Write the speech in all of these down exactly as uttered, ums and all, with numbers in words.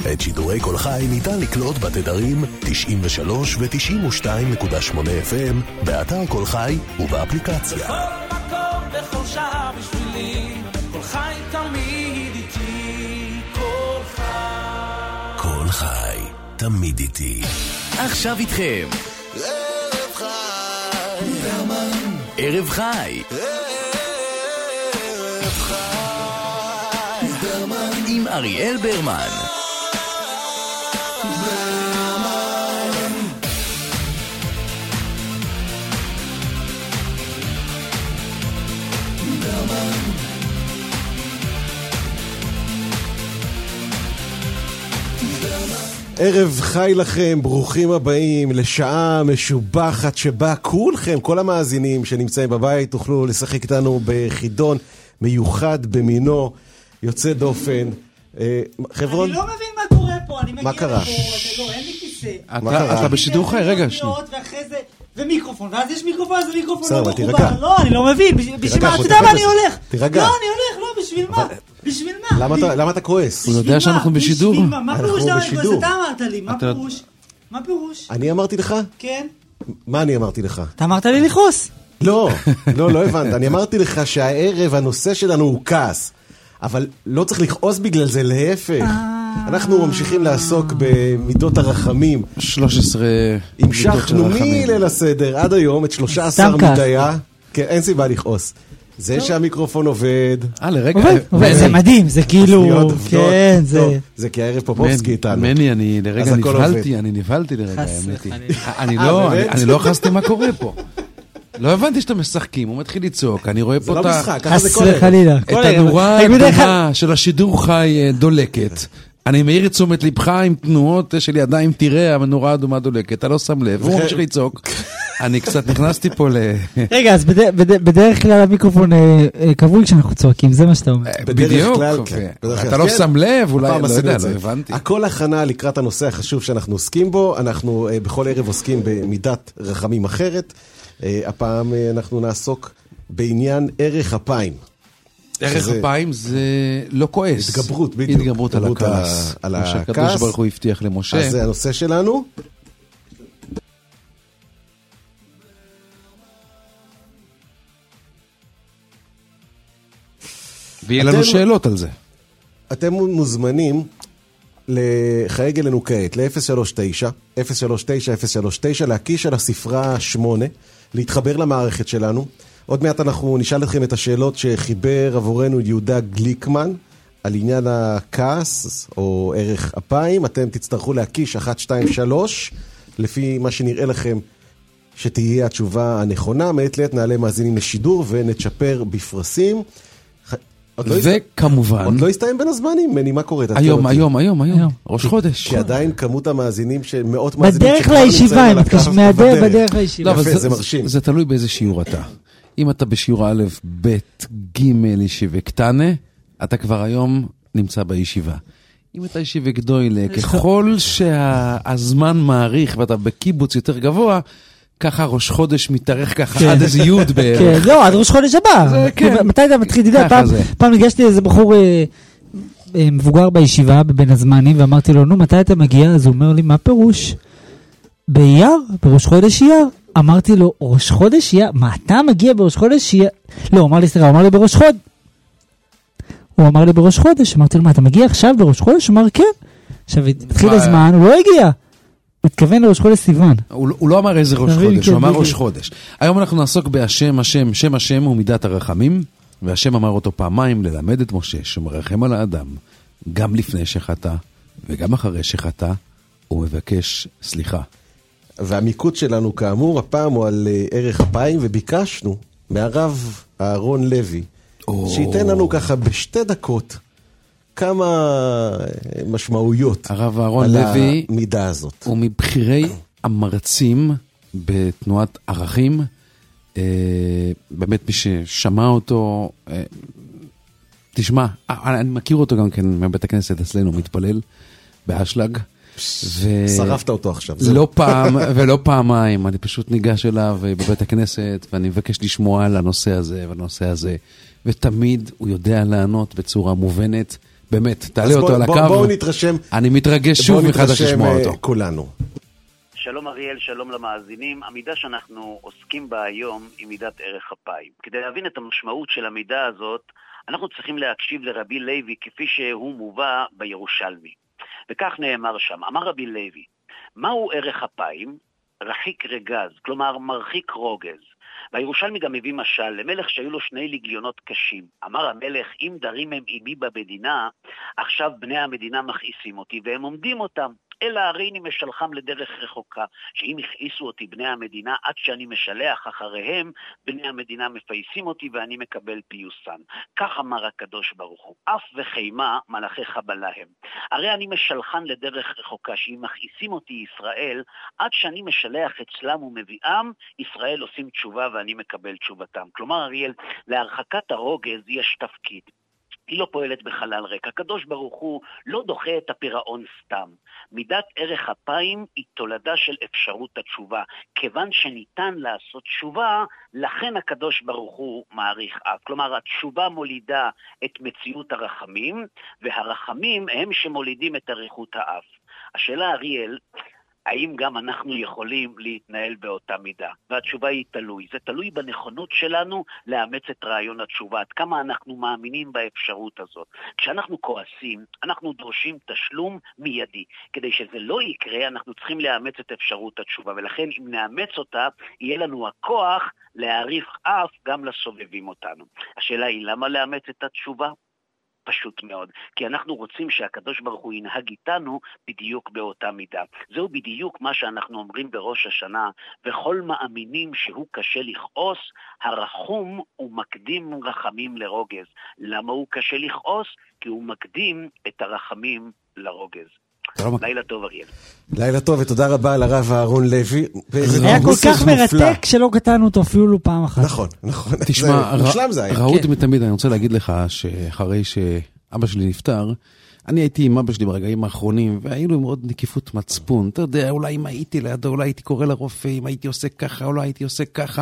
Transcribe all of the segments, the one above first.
את שידורי כל חי ניתן לקלוט בתדרים תשעים ושלוש ו-תשעים ושתיים נקודה שמונה אף אם באתר כל חי ובאפליקציה. בכל מקום בכל שעה בשבילי, כל חי תמיד איתי, כל חי. כל חי תמיד איתי. עכשיו איתכם ערב חי ברמן, ערב חי ערב חי ברמן, עם אריאל ברמן. ערב חי לכם, ברוכים הבאים לשעה משובחת שבה כולכם, כל המאזינים שנמצאים בבית, תוכלו לשחק איתנו בחידון מיוחד במינו, יוצא דופן. חברון? אני לא מבין מה קורה פה, אני מגיע מה קרה? לפה, לא, אין לי כיסא. אתה בשידור חי, רגע, שנייה. ואחרי זה, ומיקרופון, ואז יש מיקרופון, אז המיקרופון בסדר, לא תירגע. מחובר. לא, אני לא מבין, בשביל תירגע, מה? אתה בוא, יודע מה תירגע. אני הולך? תירגע. לא, אני הולך, לא, בשביל מה? בשביל מה? למה אתה- למה אתה כועס? הוא יודע שאנחנו בשידור. בשביל מה? מה אנחנו פירוש דבר? בשידור. אתה אמרת לי, מה אתה- פירוש? מה פירוש? אני אמרתי לך? כן? מה אני אמרתי לך? אתה אמרת לי לכעוס. לא, לא, לא הבנת. אני אמרתי לך שהערב הנושא שלנו הוא כעס. אבל לא צריך לכעוס בגלל זה, להפך. אנחנו ממשיכים לעסוק במידות הרחמים. שלוש עשרה המשכנו מליל הסדר עד היום את שלושה עשר סתם כעס. מדיה. כן, אין סיבה לכעוס. זה שהמיקרופון עובד. אה, לרגע. עובד, עובד, זה מדהים, זה כאילו, שניות עובדות. כן, זה... טוב, זה כי הערב פופובסקי איתנו. מני, אני לרגע אז הכל נבהלתי, עובד. אני נבהלתי לרגע, חס האמת היא. וחלילה. אני אה, לא, באמת? אני- אני לא חסתי מה קורה פה. לא הבנתי שאתם משחקים, הוא מתחיל לצעוק, אני רואה זה פה לא את ה- משחק, ככה זה חס כל ערב. וחלילה. את הנורה האדומה של השידור חי אה, דולקת. אני מעיר את תשומת לבך עם תנועות של ידיים, תראה, הנורה האדומה דולקת, אתה לא שם לב, הוא ממשיך לצעוק. אני קצת נכנסתי פה ל... רגע, אז בד- בד- בדרך כלל המיקרופון אה, אה, כבוי כשאנחנו צועקים, זה מה שאתה אומר. בדרך בדיוק, כלל, ו- כן. בדרך אתה כלל, לא כן. שם לב, אולי, הפעם לא עשינו יודע, את זה. לא הבנתי. הכל הכנה לקראת הנושא החשוב שאנחנו עוסקים בו. אנחנו אה, בכל ערב עוסקים במידת רחמים אחרת. אה, הפעם אה, אנחנו נעסוק בעניין ערך אפיים. ערך שזה- אפיים זה לא כועס. התגברות, בדיוק. התגברות על התגברות על הכעס. ה- על מה שהקדוש הכעס. ברוך הוא הבטיח למשה. אז זה הנושא שלנו. ויהיה לנו אתם- שאלות על זה. אתם מוזמנים לחייג אלינו כעת, ל-אפס שלוש תשע, אפס שלוש תשע, אפס שלוש תשע, להקיש על הספרה שמונה, להתחבר למערכת שלנו. עוד מעט אנחנו נשאל אתכם את השאלות שחיבר עבורנו יהודה גליקמן, על עניין הכעס או ערך אפיים. אתם תצטרכו להקיש אחת, שתיים, שלוש, לפי מה שנראה לכם שתהיה התשובה הנכונה. מעת לעת נעלה מאזינים לשידור ונצ'פר בפרסים. ח- עוד לא הסת- וכמובן, עוד לא הסתיים בין הזמנים, מני, מה קורה? תעדכן היום, אותי. היום, היום, היום, היום. ראש חודש. כי עדיין כמות המאזינים, מאות מאזינים בדרך שכבר נמצאים לישיבה, על הם הקו מתקשרים מהדרך, בדרך לא, לישיבה. אבל יפה, זה מרשים. זה תלוי באיזה שיעור אתה. אם אתה בשיעור א', ב', ג', ישיבה קטנה, אתה כבר היום נמצא בישיבה. אם אתה ישיבה גדולה, ככל שהזמן מעריך ואתה בקיבוץ יותר גבוה, ככה ראש חודש מתארך ככה עד איזה יוד בערך. כן, לא, עד ראש חודש הבא. זה, כן. מתי אתה מתחיל? אתה יודע, ככה פעם- זה. פעם ניגשתי לאיזה בחור אה, אה, מבוגר בישיבה, בבין הזמנים, ואמרתי לו, נו, מתי אתה מגיע? אז הוא אומר לי, מה פירוש? באייר? בראש חודש אייר? אמרתי לו, ראש חודש אייר? מה, אתה מגיע בראש חודש אייר? לא, הוא אמר לי, סליחה, הוא אמר לי בראש חודש. הוא אמר לי בראש חודש, אמרתי לו, מה, אתה מגיע עכשיו בראש חודש? הוא אמר, כן. עכשיו, התחיל מה? הזמן, הוא לא הגיע. הוא התכוון לראש חודש סיוון. הוא, הוא לא אמר איזה ראש תבין, חודש, כן, הוא אמר בדיוק. ראש חודש. היום אנחנו נעסוק בהשם, השם, שם השם הוא מידת הרחמים, והשם אמר אותו פעמיים ללמד את משה שמרחם על האדם, גם לפני שחטא וגם אחרי שחטא, הוא מבקש סליחה. והמיקוד שלנו כאמור, הפעם הוא על אה, ערך אפיים, וביקשנו מהרב אהרון לוי, או. שייתן לנו ככה בשתי דקות, כמה אה, משמעויות הרב אהרון על לוי המידה הזאת. הוא מבחירי המרצים בתנועת ערכים, אה, באמת מי ששמע אותו, אה, תשמע, אה, אני מכיר אותו גם כן מבית הכנסת אצלנו, מתפלל באשלג, ו... שרפת אותו עכשיו. זהו. לא פעם ולא פעמיים, אני פשוט ניגש אליו בבית הכנסת, ואני מבקש לשמוע על הנושא הזה והנושא הזה, ותמיד הוא יודע לענות בצורה מובנת, באמת, תעלה אותו על הקו. בואו נתרשם. אני מתרגש שוב מחדש לשמוע אותו. כולנו. שלום אריאל, שלום למאזינים. המידה שאנחנו עוסקים בה היום היא מידת ערך אפיים. כדי להבין את המשמעות של המידה הזאת, אנחנו צריכים להקשיב לרבי לוי כפי שהוא מובא בירושלמי. וכך נאמר שם, אמר רבי לוי, מהו ערך אפיים? רחיק רגז, כלומר מרחיק רוגז. והירושלמי גם מביא משל, למלך שהיו לו שני לגיונות קשים. אמר המלך, אם דרים הם עימי במדינה, עכשיו בני המדינה מכעיסים אותי והם עומדים אותם. אלא הריני משלחם לדרך רחוקה, שאם הכעיסו אותי בני המדינה, עד שאני משלח אחריהם, בני המדינה מפייסים אותי ואני מקבל פיוסן. כך אמר הקדוש ברוך הוא, אף וחימה מלאכי חבלה הם. הרי אני משלחן לדרך רחוקה, שאם מכעיסים אותי ישראל, עד שאני משלח אצלם ומביאם, ישראל עושים תשובה ואני מקבל תשובתם. כלומר, אריאל, להרחקת הרוגז יש תפקיד. היא לא פועלת בחלל ריק. הקדוש ברוך הוא לא דוחה את הפירעון סתם. מידת ערך אפיים היא תולדה של אפשרות התשובה. כיוון שניתן לעשות תשובה, לכן הקדוש ברוך הוא מעריך אף. כלומר, התשובה מולידה את מציאות הרחמים, והרחמים הם שמולידים את אריכות האף. השאלה, אריאל, האם גם אנחנו יכולים להתנהל באותה מידה? והתשובה היא תלוי. זה תלוי בנכונות שלנו לאמץ את רעיון התשובה. עד כמה אנחנו מאמינים באפשרות הזאת. כשאנחנו כועסים, אנחנו דורשים תשלום מיידי. כדי שזה לא יקרה, אנחנו צריכים לאמץ את אפשרות התשובה. ולכן אם נאמץ אותה, יהיה לנו הכוח להעריך אף גם לסובבים אותנו. השאלה היא, למה לאמץ את התשובה? פשוט מאוד, כי אנחנו רוצים שהקדוש ברוך הוא ינהג איתנו בדיוק באותה מידה. זהו בדיוק מה שאנחנו אומרים בראש השנה, וכל מאמינים שהוא קשה לכעוס, הרחום הוא מקדים רחמים לרוגז. למה הוא קשה לכעוס? כי הוא מקדים את הרחמים לרוגז. לילה טוב אריאל. לילה טוב ותודה רבה לרב אהרון לוי. היה כל כך מרתק שלא קטענו אותו אפילו פעם אחת. נכון, נכון. תשמע, ראות מתמיד, אני רוצה להגיד לך שאחרי שאבא שלי נפטר, אני הייתי עם אבא שלי ברגעים האחרונים, והיינו עם עוד נקיפות מצפון. אתה יודע, אולי אם הייתי לידו, אולי הייתי קורא לרופא, אם הייתי עושה ככה, אולי הייתי עושה ככה.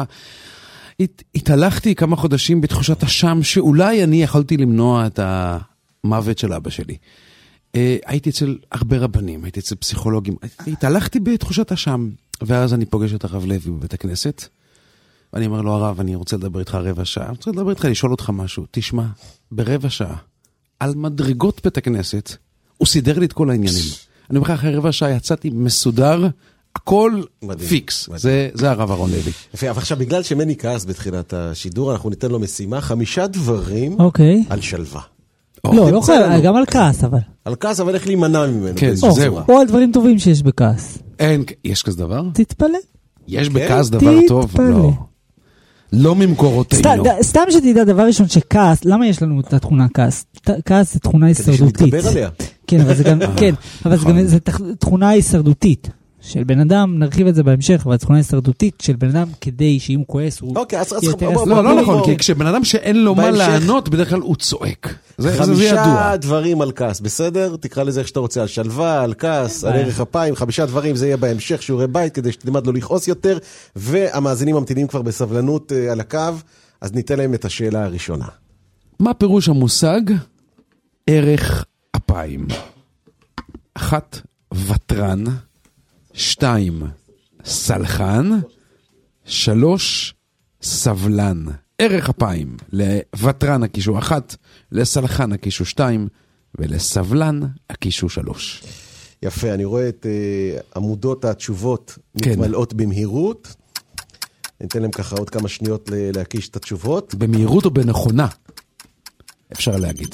התהלכתי כמה חודשים בתחושת השם, שאולי אני יכולתי למנוע את המוות של אבא שלי. הייתי אצל הרבה רבנים, הייתי אצל פסיכולוגים, התהלכתי בתחושת השם, ואז אני פוגש את הרב לוי בבית הכנסת, ואני אומר לו, הרב, אני רוצה לדבר איתך רבע שעה, אני רוצה לדבר איתך, לשאול אותך משהו, תשמע, ברבע שעה, על מדרגות בית הכנסת, הוא סידר לי את כל העניינים. אני אומר לך, אחרי רבע שעה יצאתי מסודר, הכל פיקס. זה הרב אהרון לוי. יפה, אבל עכשיו, בגלל שמני כעס בתחילת השידור, אנחנו ניתן לו משימה, חמישה דברים על שלווה. לא, לא חייב, גם על כעס, אבל. על כעס, אבל איך להימנע ממנו. כן, זהו. או על דברים טובים שיש בכעס. אין, יש כזה דבר? תתפלא. יש בכעס דבר טוב? לא. לא ממקורותינו. סתם שתדע, דבר ראשון שכעס, למה יש לנו את התכונה כעס? כעס זה תכונה הישרדותית. כדי שנתגבר עליה. כן, אבל זה גם, כן, אבל זה גם, זה תכונה הישרדותית. של בן אדם, נרחיב את זה בהמשך, אבל תכונה הישרדותית של בן אדם כדי שאם הוא כועס הוא... אוקיי, אז... לא, לא נכון, כי כשבן אדם שאין לו מה לענות, בדרך כלל הוא צועק. זה ידוע. חמישה דברים על כעס, בסדר? תקרא לזה איך שאתה רוצה, על שלווה, על כעס, על ערך אפיים, חמישה דברים, זה יהיה בהמשך, שיעורי בית, כדי שתלמד לו לכעוס יותר, והמאזינים ממתינים כבר בסבלנות על הקו, אז ניתן להם את השאלה הראשונה. מה פירוש המושג ערך אפיים? אחת, וטרן. שתיים, סלחן. שלוש, סבלן. ערך אפיים. לוטרן הקישו אחת, לסלחן הקישו שתיים, ולסבלן הקישו שלוש. יפה, אני רואה את uh, עמודות התשובות כן. מתמלאות במהירות. ניתן להם ככה עוד כמה שניות להקיש את התשובות. במהירות או בנכונה? אפשר להגיד.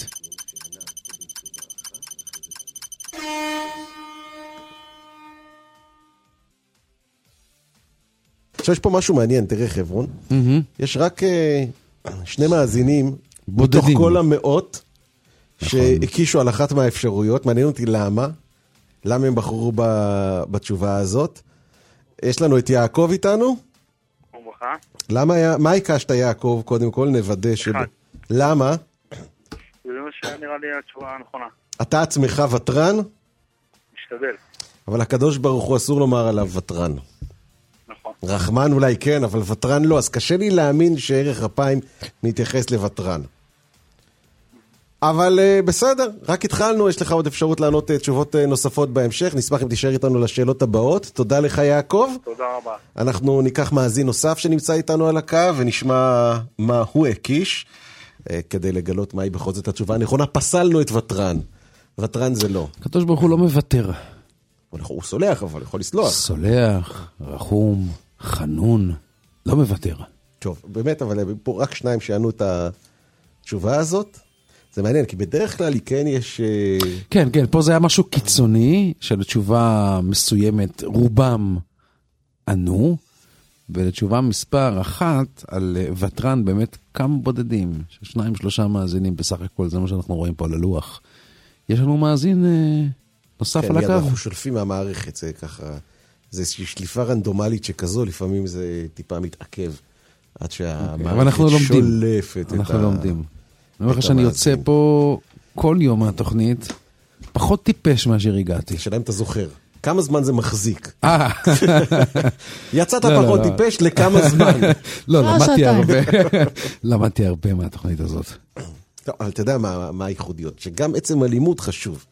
עכשיו יש פה משהו מעניין, תראה חברון, mm-hmm. יש רק uh, שני מאזינים, בודדים. בתוך כל המאות, נכון. שהקישו על אחת מהאפשרויות, מעניין אותי למה, למה הם בחרו ב, בתשובה הזאת. יש לנו את יעקב איתנו. וברכה. למה, מה הקשת יעקב? קודם כל נוודא ש... למה? זה מה שנראה לי התשובה הנכונה. אתה עצמך וטרן? משתדל. אבל הקדוש ברוך הוא אסור לומר עליו וטרן. רחמן אולי כן, אבל וטרן לא, אז קשה לי להאמין שערך אפיים מתייחס לוטרן. אבל uh, בסדר, רק התחלנו, יש לך עוד אפשרות לענות uh, תשובות uh, נוספות בהמשך, נשמח אם תישאר איתנו לשאלות הבאות. תודה לך יעקב. תודה רבה. אנחנו ניקח מאזין נוסף שנמצא איתנו על הקו, ונשמע מה הוא הקיש, uh, כדי לגלות מהי בכל זאת התשובה הנכונה. פסלנו את וטרן. וטרן זה לא. הקדוש ברוך הוא לא מוותר. הוא סולח, אבל יכול לסלוח. סולח, רחום, חנון, לא מוותר. טוב, באמת, אבל פה רק שניים שענו את התשובה הזאת. זה מעניין, כי בדרך כלל כן יש... כן, כן, פה זה היה משהו קיצוני, של תשובה מסוימת, רובם ענו, ולתשובה מספר אחת על וטרן, באמת כמה בודדים, שניים, שלושה מאזינים בסך הכל, זה מה שאנחנו רואים פה על הלוח. יש לנו מאזין נוסף כן, על הקו. כן, אנחנו שולפים מהמערכת, זה ככה, זה איזושהי שליפה רנדומלית שכזו, לפעמים זה טיפה מתעכב, עד שהמערכת שולפת. אנחנו לומדים. אני אומר לך שאני יוצא פה כל יום מהתוכנית, פחות טיפש מאשר הגעתי. השאלה אם אתה זוכר. כמה זמן זה מחזיק? אה. יצאת פחות טיפש לכמה זמן? לא, למדתי הרבה. למדתי הרבה מהתוכנית הזאת. טוב, אבל אתה יודע מה הייחודיות? שגם עצם הלימוד חשוב.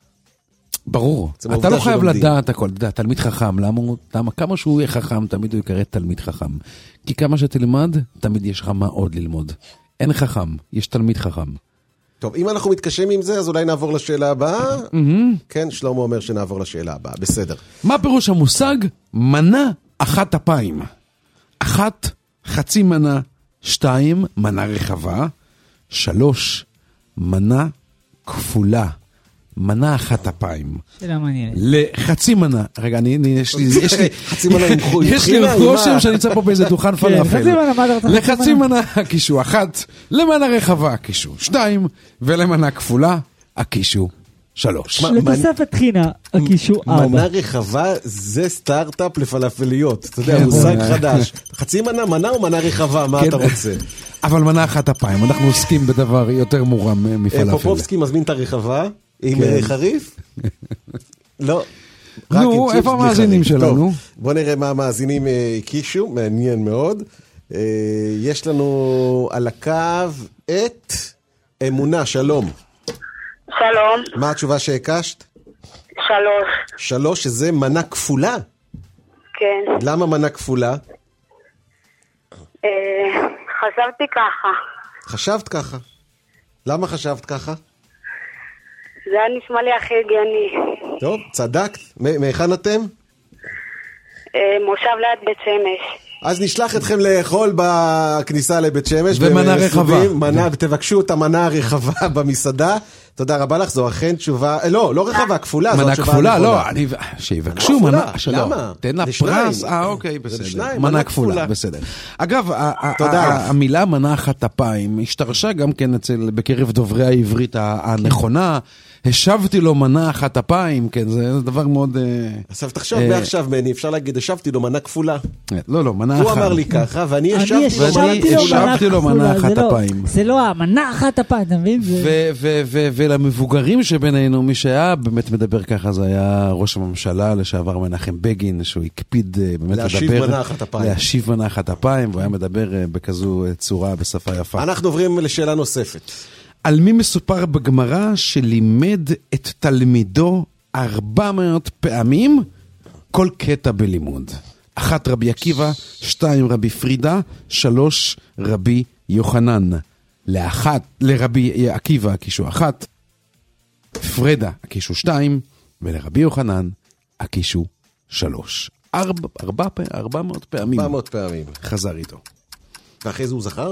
ברור. אתה לא חייב לדעת הכל. אתה יודע, תלמיד חכם. למה? כמה שהוא יהיה חכם, תמיד הוא יקרא תלמיד חכם. כי כמה שתלמד, תמיד יש לך מה עוד ללמוד. אין חכם, יש תלמיד חכם. טוב, אם אנחנו מתקשים עם זה, אז אולי נעבור לשאלה הבאה. כן, שלמה אומר שנעבור לשאלה הבאה, בסדר. מה פירוש המושג? מנה אחת אפיים. אחת, חצי מנה, שתיים, מנה רחבה, שלוש, מנה כפולה. מנה אחת אפיים. שאלה מעניינת. לחצי מנה, רגע, אני, יש לי, יש לי, חצי מנה עם חוי. יש לי רושם שאני נמצא פה באיזה דוכן פלאפל. לחצי מנה הקישו אחת, למנה רחבה הקישו שתיים, ולמנה כפולה הקישו שלוש. לתוספת חינה הקישו ארבע. מנה רחבה זה סטארט-אפ לפלאפליות. אתה יודע, מושג חדש. חצי מנה, מנה או מנה רחבה, מה אתה רוצה? אבל מנה אחת אפיים, אנחנו עוסקים בדבר יותר מורם מפלאפל. פופובסקי מזמין את הרחבה. עם חריף? לא. נו, איפה המאזינים שלנו? בוא נראה מה המאזינים הקישו, מעניין מאוד. יש לנו על הקו את אמונה, שלום. שלום. מה התשובה שהקשת? שלוש. שלוש, שזה מנה כפולה? כן. למה מנה כפולה? חשבתי ככה. חשבת ככה? למה חשבת ככה? זה היה נשמע לי הכי הגיוני. טוב, צדקת. מאיכן אתם? מושב ליד בית שמש. אז נשלח אתכם לאכול בכניסה לבית שמש. ומנה רחבה. מנה, ותבקשו את המנה הרחבה במסעדה. תודה רבה לך, זו אכן תשובה, לא, לא רחבה, כפולה. מנה כפולה, לא, אני, שיבקשו מנה, למה? תן לה פרס, אה אוקיי, בסדר. מנה כפולה, בסדר. אגב, המילה מנה אחת אפיים השתרשה גם כן אצל, בקרב דוברי העברית הנכונה, השבתי לו מנה אחת אפיים, כן, זה דבר מאוד... עכשיו תחשוב, מעכשיו מני, אפשר להגיד, השבתי לו מנה כפולה. לא, לא, מנה אחת. הוא אמר לי ככה, ואני השבתי לו מנה אחת אפיים. זה לא המנה אחת אפיים, אתה מבין? ולמבוגרים שבינינו, מי שהיה באמת מדבר ככה, זה היה ראש הממשלה לשעבר מנחם בגין, שהוא הקפיד באמת לדבר... להשיב מנה אחת אפיים. להשיב מנה אחת אפיים, והוא היה מדבר בכזו צורה, בשפה יפה. אנחנו עוברים לשאלה נוספת. על מי מסופר בגמרא שלימד את תלמידו ארבע מאות פעמים כל קטע בלימוד? אחת רבי עקיבא, שתיים רבי פרידה, שלוש רבי יוחנן. לאחת, לרבי עקיבא הקישו אחת, פרידה הקישו שתיים, ולרבי יוחנן הקישו שלוש. ארבע, ארבע, ארבע מאות פעמים. ארבע מאות פעמים. חזר איתו. ואחרי זה הוא זכר?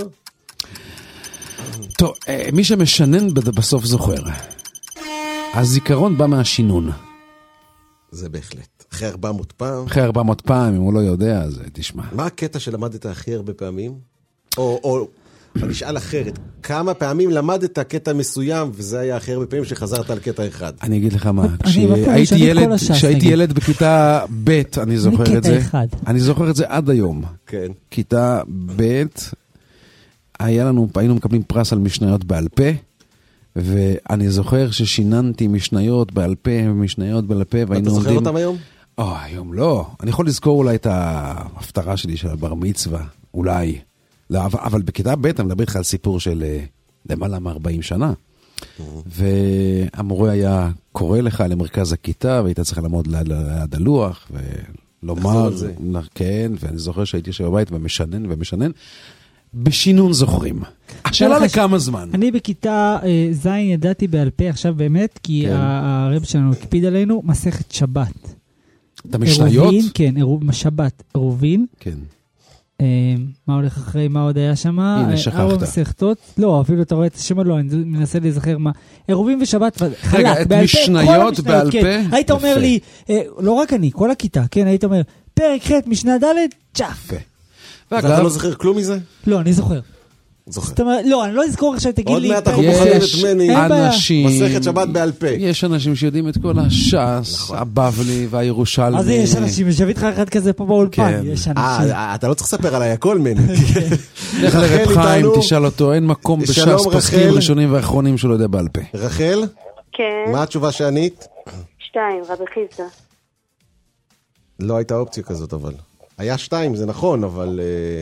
טוב, מי שמשנן בסוף זוכר. הזיכרון בא מהשינון. זה בהחלט. אחרי ארבע מאות פעם? אחרי ארבע מאות פעם, אם הוא לא יודע, אז תשמע. מה הקטע שלמדת הכי הרבה פעמים? או, או, אני אשאל אחרת, כמה פעמים למדת קטע מסוים, וזה היה הכי הרבה פעמים שחזרת על קטע אחד? אני אגיד לך מה, כשהייתי ילד, כשהייתי ילד בכיתה ב', אני זוכר את זה. אני זוכר את זה עד היום. כן. כיתה ב', היה לנו, היינו מקבלים פרס על משניות בעל פה, ואני זוכר ששיננתי משניות בעל פה, משניות בעל פה, ואתה זוכר עומדים... אותם היום? או, היום לא. אני יכול לזכור אולי את ההפטרה שלי של הבר מצווה, אולי. לא, אבל, אבל בכיתה ב' אני מדבר איתך על סיפור של למעלה מ-ארבעים שנה. והמורה היה קורא לך למרכז הכיתה, והיית צריך לעמוד ליד הלוח, ולומר, כן, ואני זוכר שהייתי יושב בבית ומשנן ומשנן, בשינון זוכרים. השאלה לכמה זמן? אני בכיתה ז' ידעתי בעל פה עכשיו באמת, כי הרב שלנו הקפיד עלינו, מסכת שבת. את המשניות? כן, שבת, עירובין. כן. מה הולך אחרי, מה עוד היה שם? הנה, שכחת. ארבע מסכתות. לא, אפילו אתה רואה את השם, לא, אני מנסה להיזכר מה. עירובין ושבת, חלק, רגע, את משניות בעל פה? היית אומר לי, לא רק אני, כל הכיתה, כן, היית אומר, פרק ח' משנה ד' צ'אף. ואתה לא זוכר כלום מזה? לא, אני זוכר. זוכר. לא, אני לא אזכור עכשיו, תגיד לי. עוד מעט אנחנו בוחרים את מני. אנשים, מסכת שבת בעל פה. יש אנשים שיודעים את כל הש"ס, הבבלי והירושלמי. אז יש אנשים, יושב איתך אחד כזה פה באולפן. יש אנשים. אתה לא צריך לספר עליי הכל, מני. לך לרב חיים, תשאל אותו, אין מקום בש"ס פוסקים ראשונים ואחרונים שלא יודע בעל פה. רחל? כן. מה התשובה שענית? שתיים, רבי חיסדא. לא הייתה אופציה כזאת, אבל. היה שתיים, זה נכון, אבל...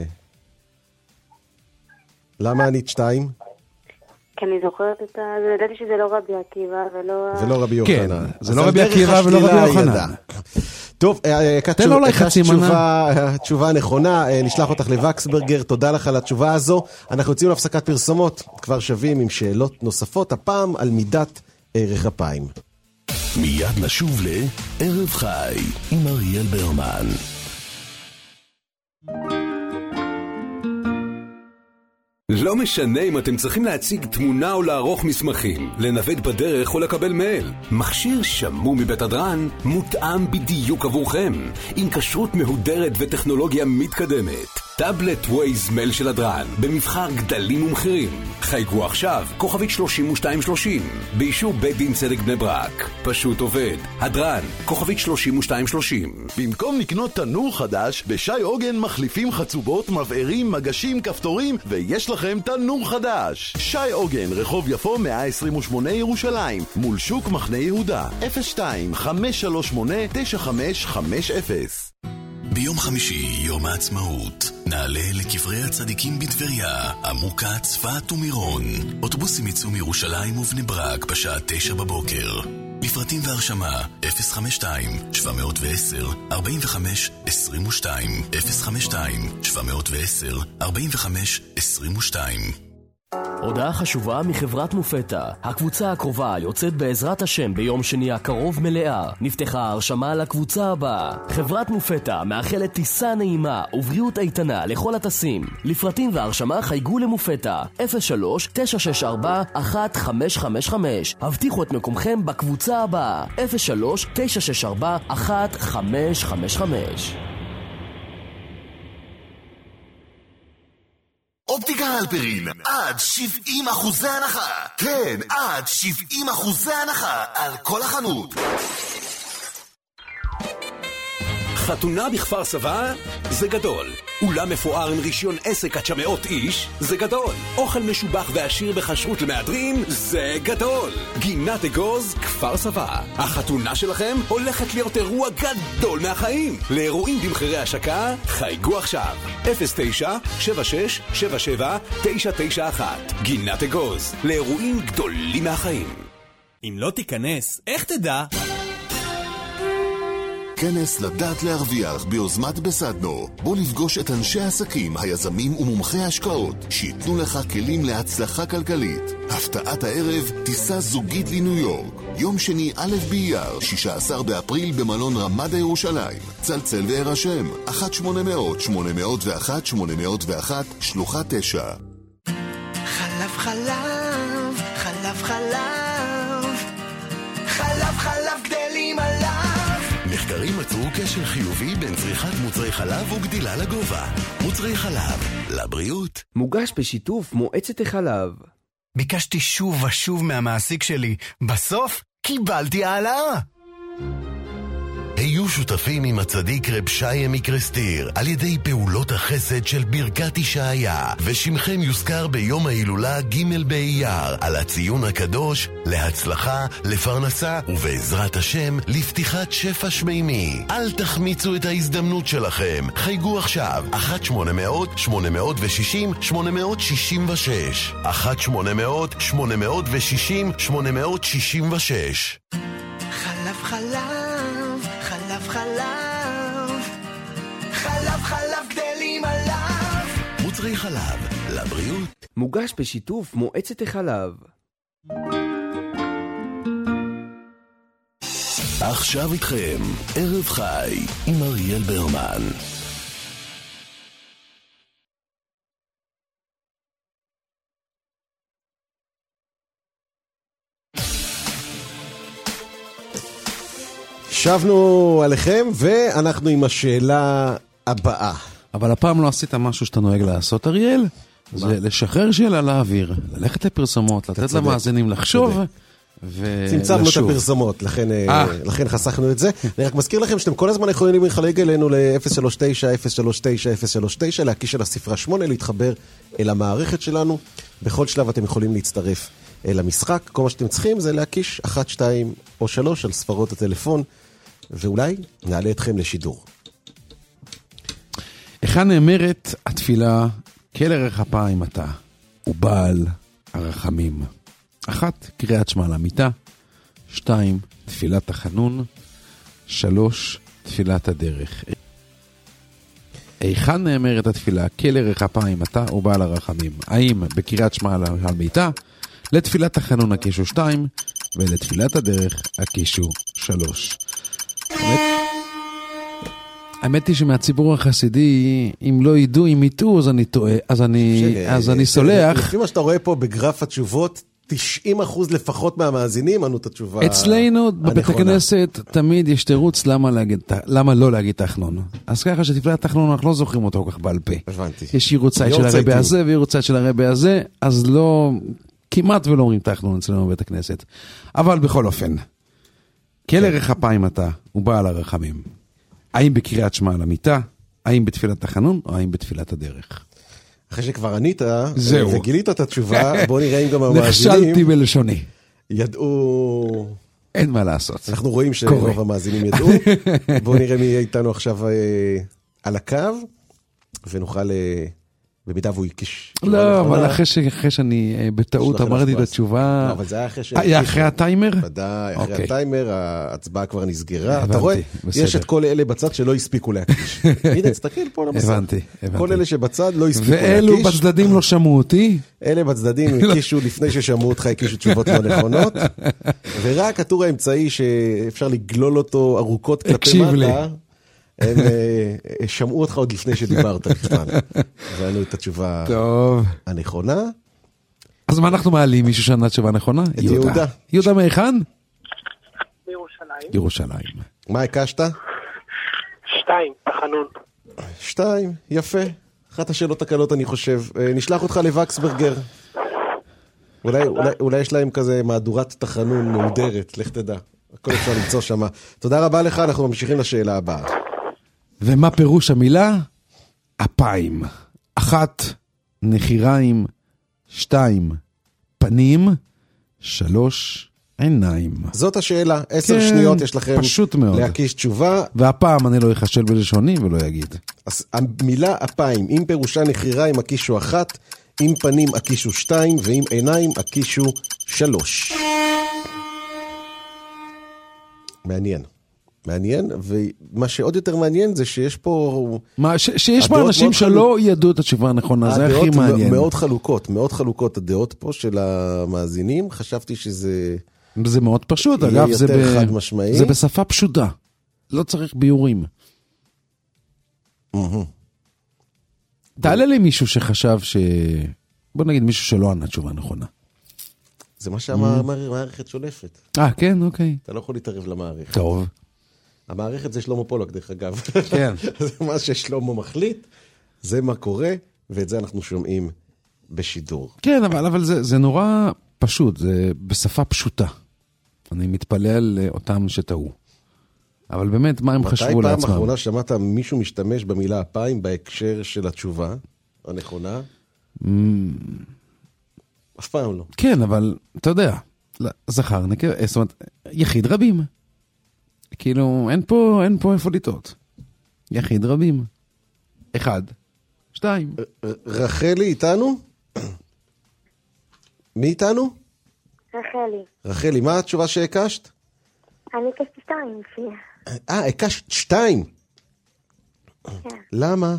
למה ענית שתיים? כי אני זוכרת את ה... ידעתי שזה לא רבי עקיבא ולא... ולא רבי יוחנן. זה לא רבי עקיבא ולא רבי יוחנן. טוב, תן אולי חצי מנה. תשובה נכונה, נשלח אותך לווקסברגר, תודה לך על התשובה הזו. אנחנו יוצאים להפסקת פרסומות, כבר שווים עם שאלות נוספות, הפעם על מידת ערך אפיים. מיד נשוב לערב חי עם אריאל ברמן. לא משנה אם אתם צריכים להציג תמונה או לערוך מסמכים, לנווט בדרך או לקבל מייל. מכשיר שמור מבית הדרן מותאם בדיוק עבורכם, עם כשרות מהודרת וטכנולוגיה מתקדמת. טאבלט ווייז מייל של הדרן, במבחר גדלים ומחירים. חייגו עכשיו, כוכבית שלושים ושתיים שלושים, באישור בית דין צדק בני ברק. פשוט עובד. הדרן, כוכבית שלושים ושתיים שלושים. במקום לקנות תנור חדש, בשי עוגן מחליפים חצובות, מבערים, מגשים, כפתורים, ויש לכם תנור חדש. שי עוגן, רחוב יפו מאה עשרים ושמונה ירושלים, מול שוק מחנה יהודה. אפס שתיים חמש שלוש שמונה תשע חמש חמש אפס. ביום חמישי, יום העצמאות, נעלה לקברי הצדיקים בטבריה, עמוקה, צפת ומירון. אוטובוסים יצאו מירושלים ובני ברק בשעה תשע בבוקר. לפרטים והרשמה אפס חמש שתיים שבע עשר ארבעים וחמש עשרים ושתיים אפס חמש שתיים שבע עשר ארבעים וחמש עשרים ושתיים. הודעה חשובה מחברת מופתה. הקבוצה הקרובה יוצאת בעזרת השם ביום שני הקרוב מלאה. נפתחה הרשמה לקבוצה הבאה. חברת מופתה מאחלת טיסה נעימה ובריאות איתנה לכל הטסים. לפרטים והרשמה חייגו למופתה אפס שלוש תשע שש ארבע אחת חמש חמש חמש. הבטיחו את מקומכם בקבוצה הבאה אפס שלוש תשע שש ארבע אחת חמש חמש חמש. אופטיקה הלפרין, עד שבעים אחוזי הנחה. כן, עד שבעים אחוזי הנחה על כל החנות. חתונה בכפר סבא זה גדול. אולם מפואר עם רישיון עסק עד שמאות איש זה גדול. אוכל משובח ועשיר בחשרות למהדרין זה גדול. גינת אגוז כפר סבא. החתונה שלכם הולכת להיות אירוע גדול מהחיים. לאירועים במחירי השקה חייגו עכשיו אפס תשע שבע שש שבע שבע תשע תשע אחת. גינת אגוז, לאירועים גדולים מהחיים. אם לא תיכנס, איך תדע? כנס לדעת להרוויח ביוזמת בסדנו. בוא לפגוש את אנשי העסקים, היזמים ומומחי ההשקעות שיתנו לך כלים להצלחה כלכלית. הפתעת הערב, טיסה זוגית לניו יורק. יום שני א' באייר, שישה עשר באפריל במלון רמדה ירושלים. צלצל והירשם, אחת שמונה מאות שמונה מאות ואחת שמונה מאות ואחת שלוחה תשע. חלב חלב, חלב חלב, חלב חלב גדלים עליו. מחקרים מצאו קשר חיובי בין צריכת מוצרי חלב וגדילה לגובה. מוצרי חלב, לבריאות. מוגש בשיתוף מועצת החלב. ביקשתי שוב ושוב מהמעסיק שלי. בסוף קיבלתי העלאה. היו שותפים עם הצדיק רב שיה מקרסטיר על ידי פעולות החסד של ברכת ישעיה, ושמכם יוזכר ביום ההילולה ג' באייר על הציון הקדוש להצלחה, לפרנסה ובעזרת השם לפתיחת שפע שמימי. אל תחמיצו את ההזדמנות שלכם. חייגו עכשיו אחת שמונה מאות שמונה מאות ושישים שמונה מאות שישים ושש אחת שמונה מאות שמונה מאות ושישים שמונה מאות שישים ושש. חלב חלב, חלב חלב, חלב חלב גדלים עליו. מוצרי חלב, לבריאות. מוגש בשיתוף מועצת החלב. עכשיו איתכם, ערב חי עם אריאל ברמן. שבנו עליכם, ואנחנו עם השאלה הבאה. אבל הפעם לא עשית משהו שאתה נוהג לעשות, אריאל? זה לשחרר שאלה לאוויר, ללכת לפרסומות, לתת למאזינים לחשוב ולשוב. צמצמנו את הפרסומות, לכן, לכן חסכנו את זה. אני רק מזכיר לכם שאתם כל הזמן יכולים לחלק אלינו ל-אפס שלוש תשע אפס שלוש תשע אפס שלוש תשע, להקיש על הספרה שמונה, להתחבר אל המערכת שלנו. בכל שלב אתם יכולים להצטרף אל המשחק. כל מה שאתם צריכים זה להקיש אחת, שתיים או שלוש על ספרות הטלפון, ואולי נעלה אתכם לשידור. היכן נאמרת התפילה כל ערך אפיים אתה ובעל הרחמים? אחת, קריאת שמע למיטה. שתיים, תפילת החנון. שלוש, תפילת הדרך. היכן נאמרת התפילה כל ערך אפיים אתה ובעל הרחמים? האם בקריאת שמע למיטה? לתפילת החנון הקישו שתיים, ולתפילת הדרך הקישו שלוש. האמת, האמת היא שמהציבור החסידי, אם לא ידעו, אם יטעו, אז אני טועה, אז אני, אז אני סולח. לפי מה שאתה רואה פה בגרף התשובות, תשעים אחוז לפחות מהמאזינים ענו את התשובה. אצלנו בבית הכנסת תמיד יש תירוץ למה להגיד, למה לא להגיד תחנון. אז ככה שתפילת תחנון אנחנו לא זוכרים אותו כל כך בעל פה. הבנתי. יש ירוצאי של הרבי הזה וירוצאי של הרבי הזה, אז לא, כמעט ולא אומרים תחנון אצלנו בבית הכנסת. אבל בכל אופן, כל ערך אפיים אתה ובעל הרחמים. האם בקריאת שמע למיטה, האם בתפילת החנון או האם בתפילת הדרך? אחרי שכבר ענית וגילית את התשובה, בוא נראה אם גם המאזינים נכשלתי בלשוני. ידעו... אין מה לעשות. אנחנו רואים שרוב המאזינים ידעו. בוא נראה מי יהיה איתנו עכשיו על הקו, ונוכל... במידה והוא יקיש. לא, אבל אחרי שאני בטעות אמרתי את התשובה... לא, אבל זה היה אחרי ש... היה אחרי הטיימר? ודאי, אחרי הטיימר, ההצבעה כבר נסגרה. אתה רואה, יש את כל אלה בצד שלא הספיקו להקיש. הנה, תסתכל פה למסך. הבנתי, הבנתי. כל אלה שבצד לא הספיקו להקיש. ואלו בצדדים לא שמעו אותי? אלה בצדדים הקישו לפני ששמעו אותך, הקישו תשובות לא נכונות. ורק הטור האמצעי שאפשר לגלול אותו ארוכות כלפי מטה. הם שמעו אותך עוד לפני שדיברת בכלל. וענו את התשובה הנכונה. אז מה אנחנו מעלים? מישהו שענה תשובה נכונה? את יהודה. יהודה מהיכן? בירושלים. ירושלים. מה הקשת? שתיים, תחנון. שתיים, יפה. אחת השאלות הקלות אני חושב. נשלח אותך לווקסברגר. אולי, אולי, אולי יש להם כזה מהדורת תחנון מהודרת, לך תדע. הכל אפשר למצוא שמה. תודה רבה לך, אנחנו ממשיכים לשאלה הבאה. ומה פירוש המילה? אפיים. אחת, נחיריים. שתיים, פנים. שלוש, עיניים. זאת השאלה. עשר כן, שניות יש לכם פשוט מאוד. להקיש תשובה. והפעם אני לא אחשל בלשוני ולא יגיד. אז המילה אפיים, אם פירושה נחיריים הקישו אחת, אם פנים הקישו שתיים, ואם עיניים הקישו שלוש. מעניין. מעניין, ומה שעוד יותר מעניין זה שיש פה... מה, ש, שיש פה אנשים שלא חלוק... ידעו את התשובה הנכונה, זה הכי מעניין. מאוד חלוקות, מאוד חלוקות הדעות פה של המאזינים, חשבתי שזה... זה מאוד פשוט, אגב, זה, ב... זה בשפה פשוטה, לא צריך ביורים. תעלה לי מישהו שחשב ש... בוא נגיד מישהו שלא ענה תשובה נכונה. זה מה שהמערכת שולפת. אה, כן, אוקיי. אתה לא יכול להתערב למערכת. טוב. המערכת זה שלמה פולק, דרך אגב. כן. זה מה ששלמה מחליט, זה מה קורה, ואת זה אנחנו שומעים בשידור. כן, אבל, אבל זה, זה נורא פשוט, זה בשפה פשוטה. אני מתפלל אותם שטעו. אבל באמת, מה הם חשבו לעצמם? מתי פעם האחרונה שמעת מישהו משתמש במילה אפיים בהקשר של התשובה הנכונה? אף פעם לא. כן, אבל אתה יודע, זכר, נקרא, זאת אומרת, יחיד רבים. כאילו, אין פה, אין פה איפה לטעות. יחיד רבים. אחד, שתיים. רחלי איתנו? מי איתנו? רחלי. רחלי, מה התשובה שהקשת? אני הקשתי שתיים. אה, הקשת שתיים. כן. למה?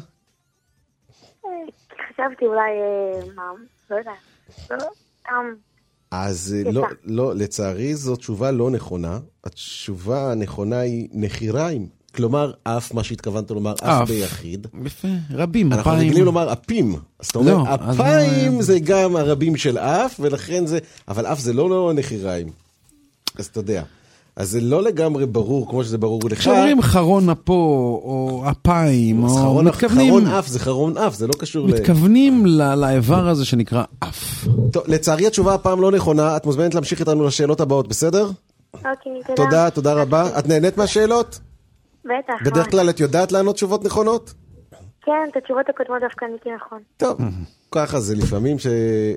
חשבתי אולי, מה, לא יודעת. לא, גם... אז לא, לא, לצערי זו תשובה לא נכונה. התשובה הנכונה היא נחיריים. כלומר, אף מה שהתכוונת לומר, אף ביחיד. יפה, רבים, אנחנו אפיים. רגילים לומר אפים. אז אתה אומר, אפיים זה גם הרבים של אף, ולכן זה, אבל אף זה לא לא נחיריים. אז אתה יודע. אז זה לא לגמרי ברור, כמו שזה ברור לך. כשאומרים חרון אפו, או אפיים, או מתכוונים... חרון אף זה חרון אף, זה לא קשור ל... מתכוונים לאיבר הזה שנקרא אף. טוב, לצערי התשובה הפעם לא נכונה, את מוזמנת להמשיך איתנו לשאלות הבאות, בסדר? אוקיי, תודה. תודה, תודה רבה. את נהנית מהשאלות? בטח. בדרך כלל את יודעת לענות תשובות נכונות? כן, את התשובות הקודמות דווקא עניתי נכון. טוב, ככה זה לפעמים ש...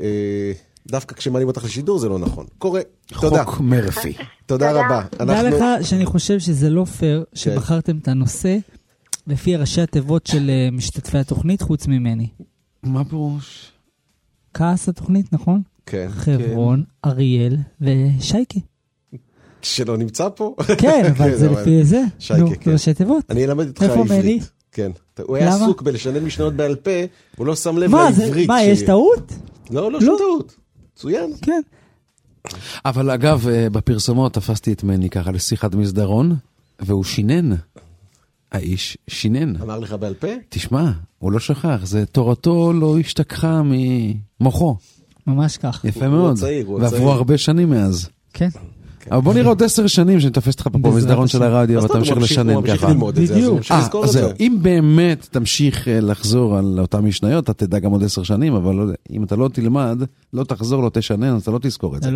דווקא כשמעלים אותך לשידור זה לא נכון. קורה. תודה. חוק מרפי. תודה רבה. תודה לך שאני חושב שזה לא פייר שבחרתם את הנושא לפי ראשי התיבות של משתתפי התוכנית חוץ ממני. מה פירוש? כעס התוכנית, נכון? כן. חברון, אריאל ושייקי. שלא נמצא פה? כן, אבל זה לפי זה. שייקי, כן. ראשי תיבות. אני אלמד איתך עברית. כן. הוא היה עסוק בלשנן משניות בעל פה, הוא לא שם לב לעברית. מה, יש טעות? לא, לא, שום טעות. מצוין. כן. אבל אגב, בפרסומות תפסתי את מני ככה לשיחת מסדרון, והוא שינן. האיש שינן. אמר לך בעל פה? תשמע, הוא לא שכח, זה תורתו לא השתכחה ממוחו. ממש כך. יפה מאוד. ועברו הרבה שנים מאז. כן. אבל בוא נראה עוד עשר שנים שאני תופס לך פה במסדרון של הרדיו, ואתה ממשיך לשנן ככה. בדיוק. אז זהו, אם באמת תמשיך לחזור על אותם משניות, אתה תדע גם עוד עשר שנים, אבל אם אתה לא תלמד, לא תחזור, לא תשנן, אתה לא תזכור את זה. לא.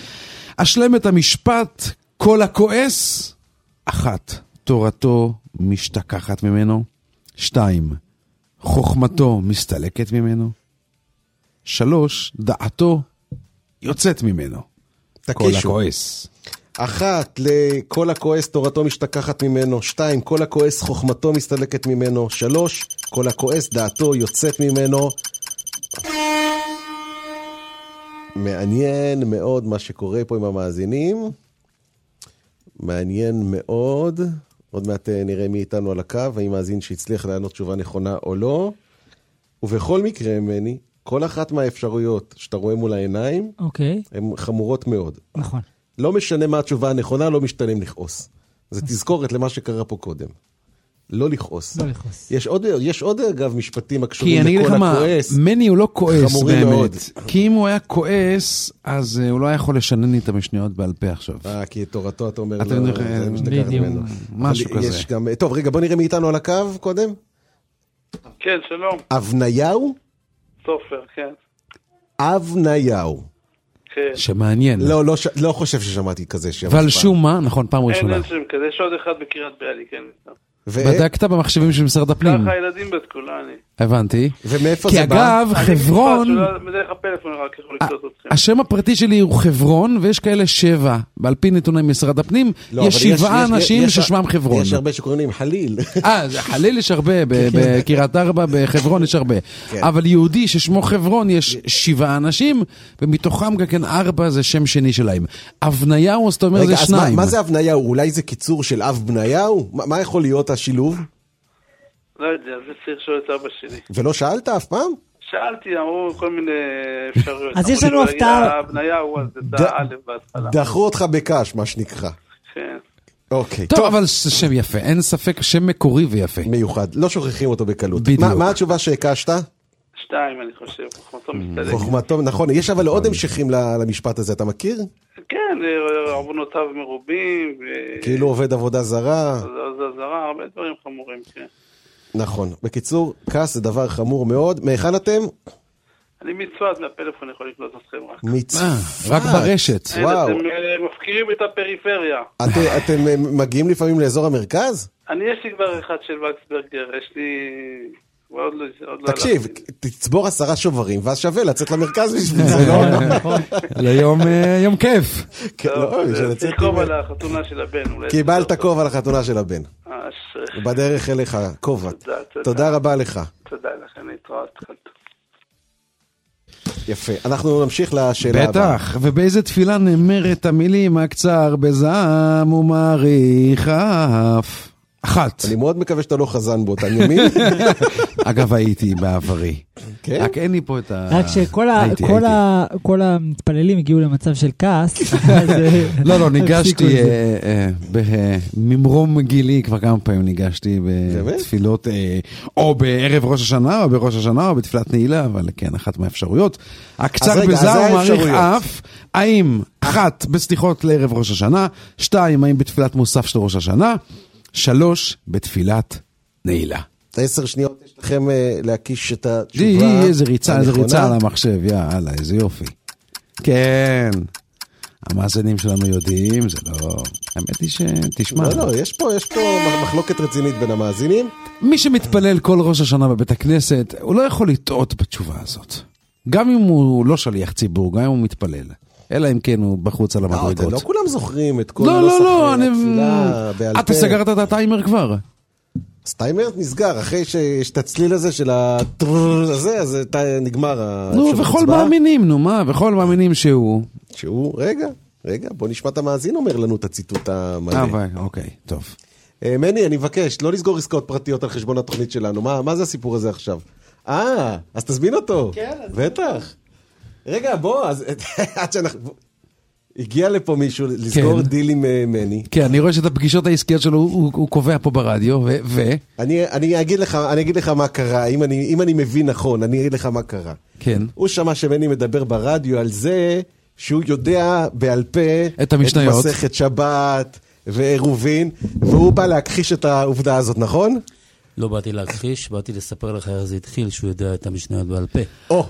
אשלם את המשפט, כל הכועס, אחת, תורתו משתכחת ממנו, שתיים, חוכמתו מסתלקת ממנו, שלוש, דעתו יוצאת ממנו. כל הכועס. אחת, לכל הכועס תורתו משתכחת ממנו. שתיים, כל הכועס חוכמתו מסתלקת ממנו. שלוש, כל הכועס דעתו יוצאת ממנו. מעניין מאוד מה שקורה פה עם המאזינים. מעניין מאוד. עוד מעט נראה מי איתנו על הקו, האם מאזין שהצליח לענות תשובה נכונה או לא. ובכל מקרה, מני, כל אחת מהאפשרויות שאתה רואה מול העיניים, אוקיי. הן חמורות מאוד. נכון. לא משנה מה התשובה הנכונה, לא משתלם לכעוס. זה תזכורת למה שקרה פה קודם. לא לכעוס. לא לכעוס. יש עוד, יש עוד אגב משפטים הקשורים לכל הכועס. כי אני אגיד לך מה, מני הוא לא כועס באמת. מאוד. כי אם הוא היה כועס, אז הוא לא היה יכול לשנן לי את המשניות בעל פה עכשיו. אה, כי תורתו אתה אומר, אתה לא, יודע, זה משתכח ממנו. משהו כזה. יש גם, טוב, רגע, בוא נראה מאיתנו על הקו קודם. כן, שלום. אבניהו? סופר, כן. אבניהו. כן. שמעניין. לא, לא, לא חושב ששמעתי כזה שם. ועל שום מה, נכון, פעם ראשונה. אין שם כזה, יש עוד אחד בקריית ביאליק, כן. בדקת במחשבים של משרד הפנים. ככה הילדים בדקו, לא אני. הבנתי. ומאיפה זה בא? כי אגב, חברון... בדרך הפלאפון רק יכול לקלוט אתכם. השם הפרטי שלי הוא חברון, ויש כאלה שבע. ועל פי נתוני משרד הפנים, יש שבעה אנשים ששמם חברון. יש הרבה שקוראים חליל. אה, חליל יש הרבה, בקריית ארבע, בחברון יש הרבה. אבל יהודי ששמו חברון יש שבעה אנשים, ומתוכם גם ארבע זה שם שני שלהם. אבניהו, זאת אומרת, זה שניים. מה זה אבניהו? אולי זה קיצור של אב בניהו? מה יכול להיות השילוב? לא יודע, זה צריך שואל את אבא שלי. ולא שאלת אף פעם? שאלתי, אמרו כל מיני אפשרויות. אז יש לנו הפתעה. הבניהו, אז זה א' בהתחלה. דחו אותך בקש, מה שנקרא. כן. אוקיי. טוב, אבל זה שם יפה, אין ספק, שם מקורי ויפה. מיוחד, לא שוכחים אותו בקלות. בדיוק. מה התשובה שהקשת? שתיים, אני חושב, חוכמתו מסתלקת. חוכמתו, נכון. יש אבל עוד המשכים למשפט הזה, אתה מכיר? כן, עוונותיו מרובים. כאילו עובד עבודה זרה. עבודה זרה, הרבה דברים חמורים, כן. נכון. בקיצור, כעס זה דבר חמור מאוד. מהיכן אתם? אני מצוות מהפלאפון יכול לקלוט אתכם רק. מצוות. רק ברשת. וואו. אתם אה, מפקירים את הפריפריה. את- אתם אה, מגיעים לפעמים לאזור המרכז? אני יש לי כבר אחד של וקסברגר, יש לי... עוד לא, עוד לא תקשיב, הלכתי. תצבור עשרה שוברים, ואז שווה לצאת למרכז בשביל זה, לא? ליום אה, יום כיף. כן, לא, טוב, בשביל אז לצאת תכתוב עם- על החתונה של הבן. אולי קיבלת זה יותר כובע לחתונה של הבן. טוב. אה, אשריך. בדרך אליך, כובע. תודה, תודה. תודה רבה לך. תודה לכם, להתראות. יפה. אנחנו נמשיך לשאלה הבאה. בטח, ובאיזה תפילה נאמרת המילים הקצר בזעם ומעריך אף. אחת. אני מאוד מקווה שאתה לא חזן באותם ימים. אגב, הייתי בעברי. כן? רק אין לי פה את ה... רק שכל ה- הייתי, כל הייתי. ה- כל המתפללים הגיעו למצב של כעס. אז, אה, לא, לא, הפסיקו ניגשתי את זה. אה, אה, בממרום גילי, כבר כמה פעמים ניגשתי באמת? בתפילות, אה, או בערב ראש השנה, או בראש השנה, או בתפילת נעילה, אבל כן, אחת מהאפשרויות. הקצר רגע, אז בזעם זה ומעריך האפשרויות. אף, האם אחת בסליחות לערב ראש השנה, שתיים, האם בתפילת מוסף של ראש השנה, שלוש, בתפילת נעילה. עשר שניות יש לכם אה, להקיש את התשובה די, איזה ריצה, איזה הנכונה. ריצה על המחשב, יאללה, איזה יופי. כן, המאזינים שלנו יודעים, זה לא... האמת היא שתשמע. לא, לא, יש פה, יש פה מחלוקת רצינית בין המאזינים. מי שמתפלל כל ראש השנה בבית הכנסת, הוא לא יכול לטעות בתשובה הזאת. גם אם הוא לא שליח ציבור, גם אם הוא מתפלל. אלא אם כן הוא בחוץ על לא, המדרגות. לא כולם זוכרים את כל לא, לא, לא, אני... התפילה בעל פה. אתה סגרת את הטיימר כבר? אז טיימר נסגר, אחרי שיש את הצליל הזה של הטררר הזה, אז אתה נגמר נו, האפשרות וכל הצבעה. מאמינים, נו מה, וכל מאמינים שהוא... שהוא, רגע, רגע, בוא נשמע את המאזין אומר לנו את הציטוט המלא. אה, אוקיי, טוב. אה, מני, אני מבקש, לא לסגור עסקאות פרטיות על חשבון התוכנית שלנו. מה, מה זה הסיפור הזה עכשיו? אה, אז תזמין אותו. כן, בטח. רגע, בוא, אז עד שאנחנו... הגיע לפה מישהו לסגור כן. דיל עם אה, מני. כן, אני רואה שאת הפגישות העסקיות שלו הוא, הוא קובע פה ברדיו, ו... ו... אני, אני אגיד לך, אני אגיד לך מה קרה, אם אני, אם אני מבין נכון, אני אגיד לך מה קרה. כן. הוא שמע שמני מדבר ברדיו על זה שהוא יודע בעל פה את המשניות. את מסכת שבת ועירובין, והוא בא להכחיש את העובדה הזאת, נכון? לא באתי להכחיש, באתי לספר לך איך זה התחיל, שהוא יודע את המשניות בעל פה. או.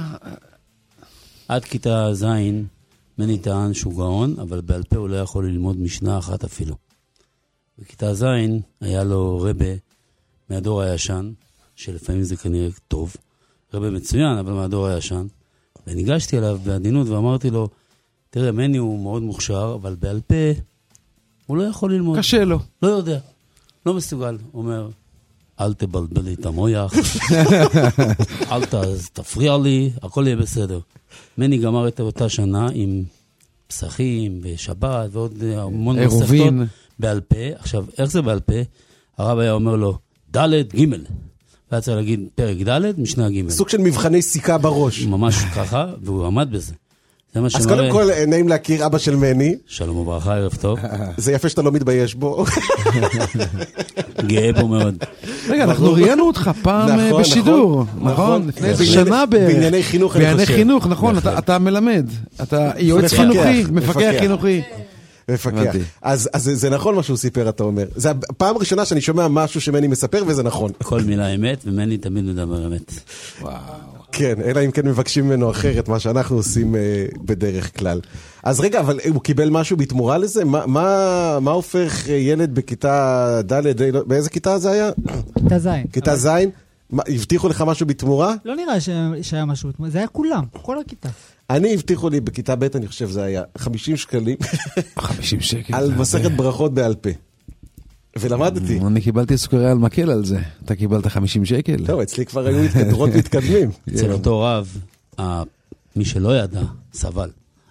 עד כיתה ז' מני טען שהוא גאון, אבל בעל פה הוא לא יכול ללמוד משנה אחת אפילו. בכיתה ז' היה לו רבה מהדור הישן, שלפעמים זה כנראה טוב, רבה מצוין, אבל מהדור הישן, וניגשתי אליו בעדינות ואמרתי לו, תראה, מני הוא מאוד מוכשר, אבל בעל פה הוא לא יכול ללמוד. קשה לו. לא יודע, לא מסוגל. הוא אומר, אל תבלבל לי את המויח, אל תפריע לי, הכל יהיה בסדר. מני גמר את אותה שנה עם פסחים ושבת ועוד המון מסכתות בעל פה. עכשיו, איך זה בעל פה? הרב היה אומר לו, ד' ג' והיה צריך להגיד פרק ד' משנה ג'. סוג של מבחני סיכה בראש. ממש ככה, והוא עמד בזה. זה מה אז שמראה... קודם כל, נעים להכיר אבא של מני. שלום וברכה, ערב טוב. זה יפה שאתה לא מתבייש בו. גאה בו מאוד. רגע, אנחנו ראיינו אותך פעם בשידור, נכון? לפני איזה שנה בערך. בענייני חינוך, אני חושב. בענייני חינוך, נכון, אתה מלמד. אתה יועץ חינוכי, מפקח חינוכי. מפקח. אז זה נכון מה שהוא סיפר, אתה אומר. זה הפעם הראשונה שאני שומע משהו שמני מספר, וזה נכון. כל מילה אמת, ומני תמיד מדבר אמת. וואו. כן, אלא אם כן מבקשים ממנו אחרת, מה שאנחנו עושים בדרך כלל. אז רגע, אבל הוא קיבל משהו בתמורה לזה? מה הופך ילד בכיתה ד', באיזה כיתה זה היה? כיתה ז'. כיתה ז'? הבטיחו לך משהו בתמורה? לא נראה שהיה משהו בתמורה, זה היה כולם, כל הכיתה. אני הבטיחו לי בכיתה ב', אני חושב זה היה חמישים שקלים. חמישים שקל. על מסכת ברכות בעל פה. ולמדתי. אני קיבלתי סוכריה על מקל על זה. אתה קיבלת חמישים שקל? טוב, אצלי כבר היו התקדרות מתקדמים. אצל אותו רב, מי שלא ידע, סבל.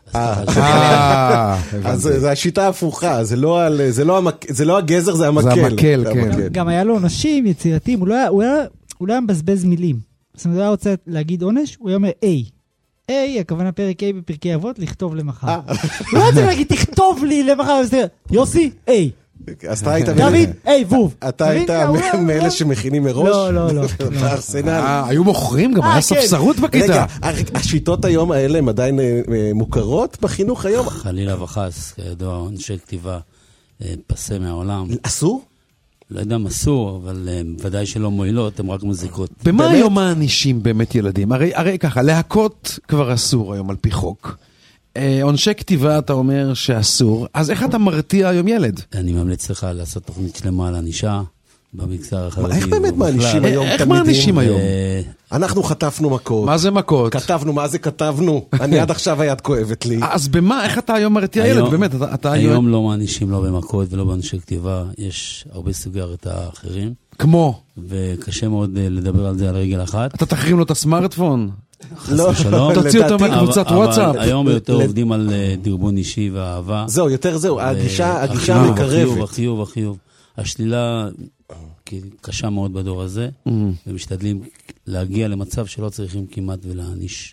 אז זו השיטה ההפוכה, זה לא הגזר, זה המקל. זה המקל, כן. גם היה לו עונשים יצירתיים, הוא לא היה מבזבז מילים. זאת אומרת, הוא היה רוצה להגיד עונש, הוא היה אומר איי. איי, הכוונה פרק איי בפרקי אבות, לכתוב למחר. הוא לא רוצה להגיד, תכתוב לי למחר, יוסי, איי. אז אתה היית... דוד, היי, ווב. אתה היית מאלה שמכינים מראש? לא, לא, לא. בארסנל. היו מוכרים, גם היה ספסרות בכיתה. רגע, השיטות היום האלה הן עדיין מוכרות בחינוך היום? חלילה וחס, כידוע, אנשי כתיבה פסה מהעולם. אסור? לא יודע, מסור, אבל uh, ודאי שלא מועילות, הן רק מזיקות. במה באמת? היום מענישים באמת ילדים? הרי, הרי ככה, להכות כבר אסור היום על פי חוק. אה, עונשי כתיבה אתה אומר שאסור, אז איך אתה מרתיע היום ילד? אני ממליץ לך לעשות תוכנית שלמה על ענישה. במגזר החרדי. איך באמת מענישים היום תלמידים? איך מענישים היום? אנחנו חטפנו מכות. מה זה מכות? כתבנו, מה זה כתבנו? אני עד עכשיו היד כואבת לי. אז במה? איך אתה היום מרתיע ילד? באמת, אתה היום... היום לא מענישים לא במכות ולא באנשי כתיבה. יש הרבה סוגי הרתעה אחרים. כמו? וקשה מאוד לדבר על זה על רגל אחת. אתה תחרים לו את הסמארטפון? לא, תוציא אותו מקבוצת וואטסאפ. היום יותר עובדים על דרבון אישי והאהבה. זהו, יותר זהו. הגישה מקרבת. החיוב, החיוב. השלילה קשה מאוד בדור הזה, ומשתדלים להגיע למצב שלא צריכים כמעט ולהעניש.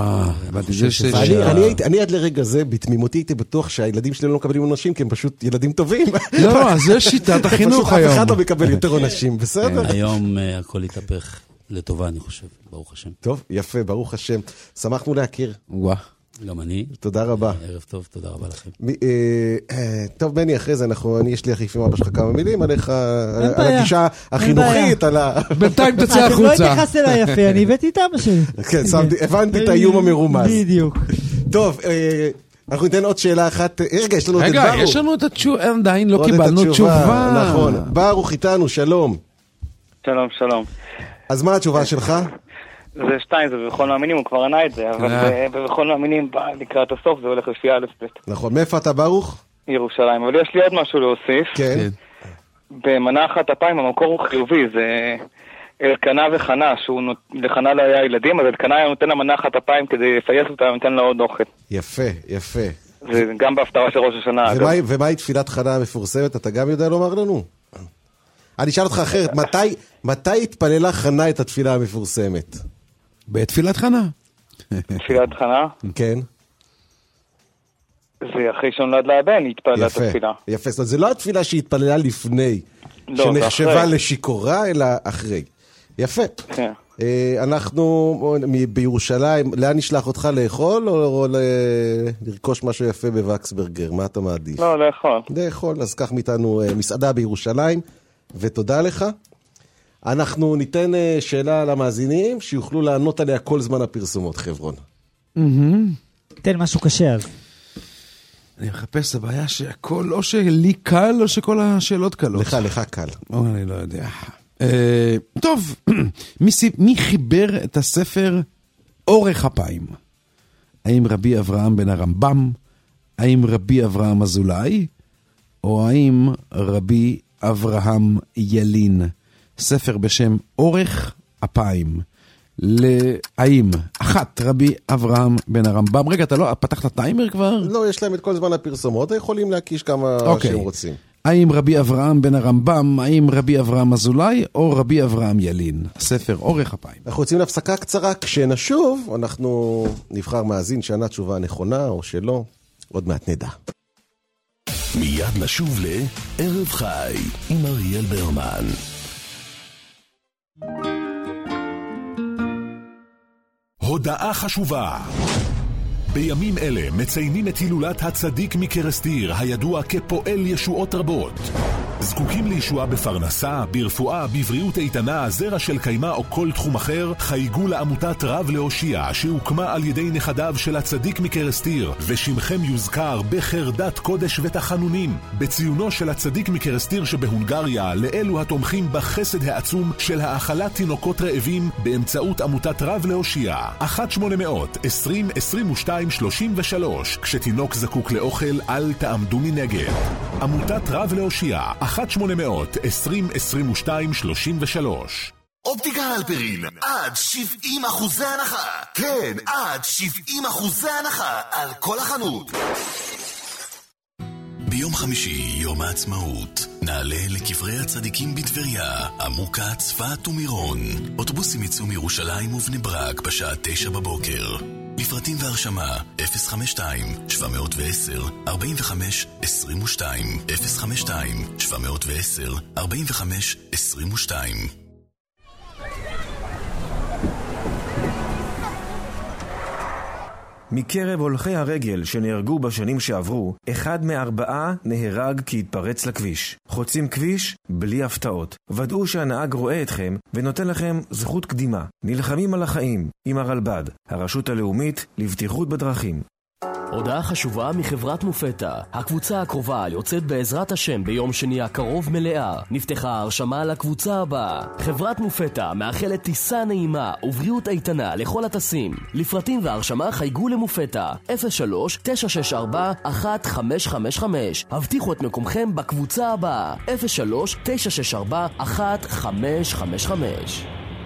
אני עד לרגע זה, בתמימותי הייתי בטוח שהילדים שלנו לא מקבלים עונשים, כי הם פשוט ילדים טובים. לא, זה שיטת החינוך היום. אף אחד לא מקבל יותר עונשים, בסדר? היום הכל יתהפך לטובה, אני חושב, ברוך השם. טוב, יפה, ברוך השם. שמחנו להכיר. וואה. גם אני. תודה רבה. ערב טוב, תודה רבה לכם. טוב, בני, אחרי זה אני, יש לי אחיף עם אבא שלך כמה מילים עליך, על הגישה החינוכית, על ה... בינתיים תצא החוצה. אתם לא התייחסת אליי יפה, אני הבאתי את אבא שלי. כן, הבנתי את האיום המרומז. בדיוק. טוב, אנחנו ניתן עוד שאלה אחת. רגע, יש לנו את ברוך. רגע, יש לנו את התשובה, עדיין לא קיבלנו תשובה. נכון. ברוך איתנו, שלום. שלום, שלום. אז מה התשובה שלך? זה שתיים, זה בכל מאמינים, הוא כבר ענה את זה, אבל בכל מאמינים לקראת הסוף זה הולך לפי א' ב'. נכון, מאיפה אתה ברוך? ירושלים, אבל יש לי עוד משהו להוסיף. כן. במנה אחת הפעם המקור הוא חיובי, זה אלקנה וחנה, לחנה לא היה ילדים, אז אלקנה היה נותן לה מנה אחת הפעם כדי לפייס אותה ונותן לה עוד אוכל. יפה, יפה. זה גם בהפטרה של ראש השנה. ומהי תפילת חנה המפורסמת, אתה גם יודע לומר לנו? אני אשאל אותך אחרת, מתי התפללה חנה את התפילה המפורסמת? בתפילת חנה. תפילת חנה? כן. זה אחרי שנולד לה הבן, היא התפללה את התפילה. יפה, זאת אומרת, זה לא התפילה שהתפללה לפני, שנחשבה לשיכורה, אלא אחרי. יפה. כן. אנחנו בירושלים, לאן נשלח אותך, לאכול או לרכוש משהו יפה בווקסברגר? מה אתה מעדיף? לא, לאכול. לאכול, אז קח מאיתנו מסעדה בירושלים, ותודה לך. אנחנו ניתן שאלה למאזינים, שיוכלו לענות עליה כל זמן הפרסומות, חברון. תן משהו קשה אז. אני מחפש הבעיה שהכל, או שלי קל, או שכל השאלות קלות. לך, לך קל. או, אני לא יודע. טוב, מי חיבר את הספר אורך אפיים? האם רבי אברהם בן הרמב"ם? האם רבי אברהם אזולאי? או האם רבי אברהם ילין? ספר בשם אורך אפיים. האם אחת רבי אברהם בן הרמב"ם? רגע, אתה לא פתחת טיימר כבר? לא, יש להם את כל זמן הפרסומות, יכולים להקיש כמה שהם רוצים. האם רבי אברהם בן הרמב"ם, האם רבי אברהם אזולאי, או רבי אברהם ילין? הספר אורך אפיים. אנחנו יוצאים להפסקה קצרה, כשנשוב, אנחנו נבחר מאזין שענה תשובה נכונה או שלא, עוד מעט נדע. מיד נשוב לערב חי עם אריאל ברמן. הודעה חשובה. בימים אלה מציינים את הילולת הצדיק מקרסטיר, הידוע כפועל ישועות רבות. זקוקים לישועה בפרנסה, ברפואה, בבריאות איתנה, זרע של קיימה או כל תחום אחר? חייגו לעמותת רב להושיע, שהוקמה על ידי נכדיו של הצדיק מקרסטיר, ושמכם יוזכר בחרדת קודש ותחנונים. בציונו של הצדיק מקרסטיר שבהונגריה, לאלו התומכים בחסד העצום של האכלת תינוקות רעבים באמצעות עמותת רב להושיע. אחת שמונה מאות עשרים עשרים ושתיים שלושים ושלוש. כשתינוק זקוק לאוכל, אל תעמדו מנגד. עמותת רב להושיע, אחת שמונה מאות עשרים עשרים ושתיים שלושים ושלוש. אופטיקה הלפרין, עד שבעים אחוזי הנחה. כן, עד שבעים אחוזי הנחה על כל החנות. ביום חמישי, יום העצמאות, נעלה לקברי הצדיקים בטבריה, עמוקה, צפת ומירון. אוטובוסים יצאו מירושלים ובני ברק בשעה תשע בבוקר. לפרטים והרשמה אפס חמש שתיים שבע עשר ארבעים וחמש עשרים ושתיים אפס חמש שתיים שבע עשר ארבעים וחמש עשרים ושתיים. מקרב הולכי הרגל שנהרגו בשנים שעברו, אחד מארבעה נהרג כי התפרץ לכביש. חוצים כביש בלי הפתעות. ודאו שהנהג רואה אתכם ונותן לכם זכות קדימה. נלחמים על החיים עם הרלב"ד, הרשות הלאומית לבטיחות בדרכים. הודעה חשובה מחברת מופתע. הקבוצה הקרובה יוצאת בעזרת השם ביום שני הקרוב מלאה. נפתחה הרשמה לקבוצה הבאה. חברת מופתע מאחלת טיסה נעימה ובריאות איתנה לכל הטסים. לפרטים והרשמה חייגו למופתע אפס שלוש תשע שש ארבע אחת חמש חמש חמש. הבטיחו את מקומכם בקבוצה הבאה אפס שלוש תשע שש ארבע אחת חמש חמש חמש.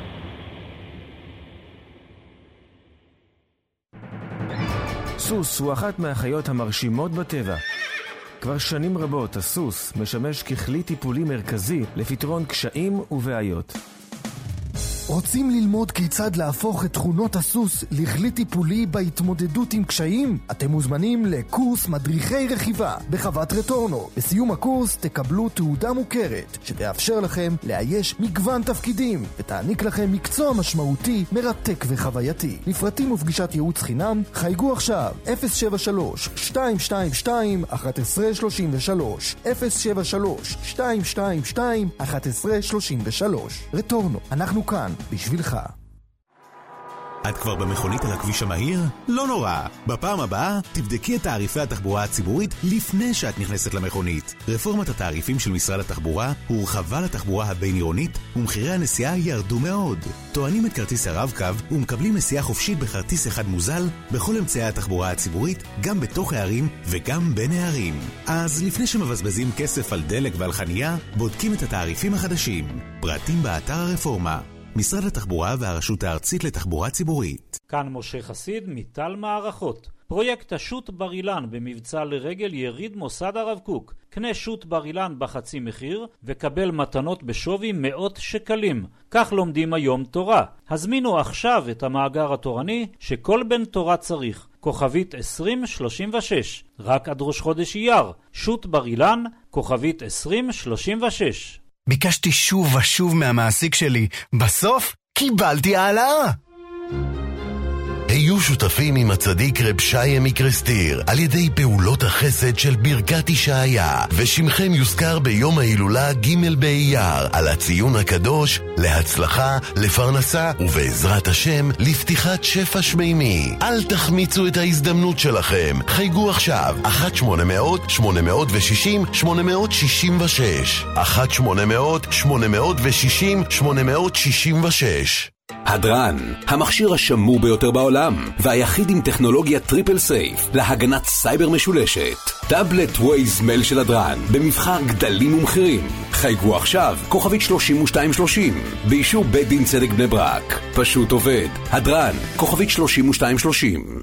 סוס הוא אחת מהחיות המרשימות בטבע. כבר שנים רבות הסוס משמש ככלי טיפולי מרכזי לפתרון קשיים ובעיות. רוצים ללמוד כיצד להפוך את תכונות הסוס לכלי טיפולי בהתמודדות עם קשיים? אתם מוזמנים לקורס מדריכי רכיבה בחוות רטורנו. בסיום הקורס תקבלו תעודה מוכרת שתאפשר לכם לאייש מגוון תפקידים ותעניק לכם מקצוע משמעותי, מרתק וחווייתי. לפרטים ופגישת ייעוץ חינם חייגו עכשיו אפס שבע שלוש שתיים שתיים שתיים אחת עשרה שלושים ושלוש אפס שבע שלוש שתיים שתיים שתיים אחת עשרה שלושים ושלוש. רטורנו, אנחנו כאן בשבילך. את כבר במכונית על הכביש המהיר? לא נורא. בפעם הבאה תבדקי את תעריפי התחבורה הציבורית לפני שאת נכנסת למכונית. רפורמת התעריפים של משרד התחבורה הורחבה לתחבורה הבין-עירונית ומחירי הנסיעה ירדו מאוד. טוענים את כרטיס הרב-קו ומקבלים נסיעה חופשית בכרטיס אחד מוזל בכל אמצעי התחבורה הציבורית, גם בתוך הערים וגם בין הערים. אז לפני שמבזבזים כסף על דלק ועל חנייה, בודקים את התעריפים החדשים. פרטים באתר הרפורמה. משרד התחבורה והרשות הארצית לתחבורה ציבורית. כאן משה חסיד מטל מערכות. פרויקט השוט בר אילן במבצע לרגל יריד מוסד הרב קוק. קנה שוט בר אילן בחצי מחיר וקבל מתנות בשווי מאות שקלים. כך לומדים היום תורה. הזמינו עכשיו את המאגר התורני שכל בן תורה צריך. כוכבית עשרים שלושים ושש. רק עד ראש חודש אייר. שוט בר אילן, כוכבית עשרים שלושים ושש. ביקשתי שוב ושוב מהמעסיק שלי. בסוף קיבלתי העלאה. היו שותפים עם הצדיק רב שיה מקרסטיר על ידי פעולות החסד של ברכת ישעיה, ושמכם יוזכר ביום ההילולה ג' באייר על הציון הקדוש להצלחה, לפרנסה ובעזרת השם לפתיחת שפע שמימי. אל תחמיצו את ההזדמנות שלכם. חייגו עכשיו אחת שמונה מאות שמונה מאות ושישים שמונה מאות שישים ושש אחת שמונה מאות שמונה מאות ושישים שמונה מאות שישים ושש. הדרן, המכשיר השמור ביותר בעולם והיחיד עם טכנולוגיה טריפל סייף להגנת סייבר משולשת. טאבלט ווייז מייל של הדרן במבחר גדלים ומחירים. חייגו עכשיו כוכבית שלושים ושתיים שלושים באישור בית דין צדק בני ברק. פשוט עובד. הדרן, כוכבית שלושים ושתיים שלושים.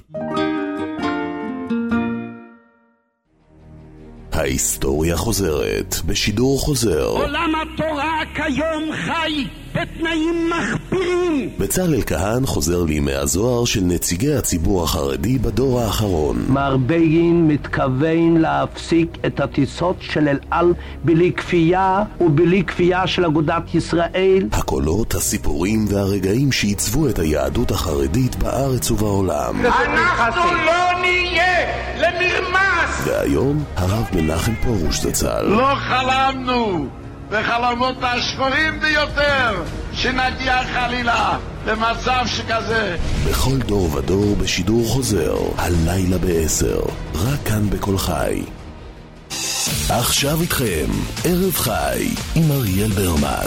ההיסטוריה חוזרת בשידור חוזר. עולם התורה כיום חי בתנאים מחפירים. בצלאל כהן חוזר לימי הזוהר של נציגי הציבור החרדי בדור האחרון. מר בגין מתכוון להפסיק את הטיסות של אל על בלי כפייה ובלי כפייה של אגודת ישראל. הקולות, הסיפורים והרגעים שעיצבו את היהדות החרדית בארץ ובעולם. אנחנו לא נהיה למרמס. והיום הרב מנחם פרוש זצ"ל. לא חלמנו בחלומות השחורים ביותר שנגיע חלילה למצב שכזה. בכל דור ודור בשידור חוזר, הלילה בעשר, רק כאן בכל חי. עכשיו איתכם, ערב חי עם אריאל ברמן.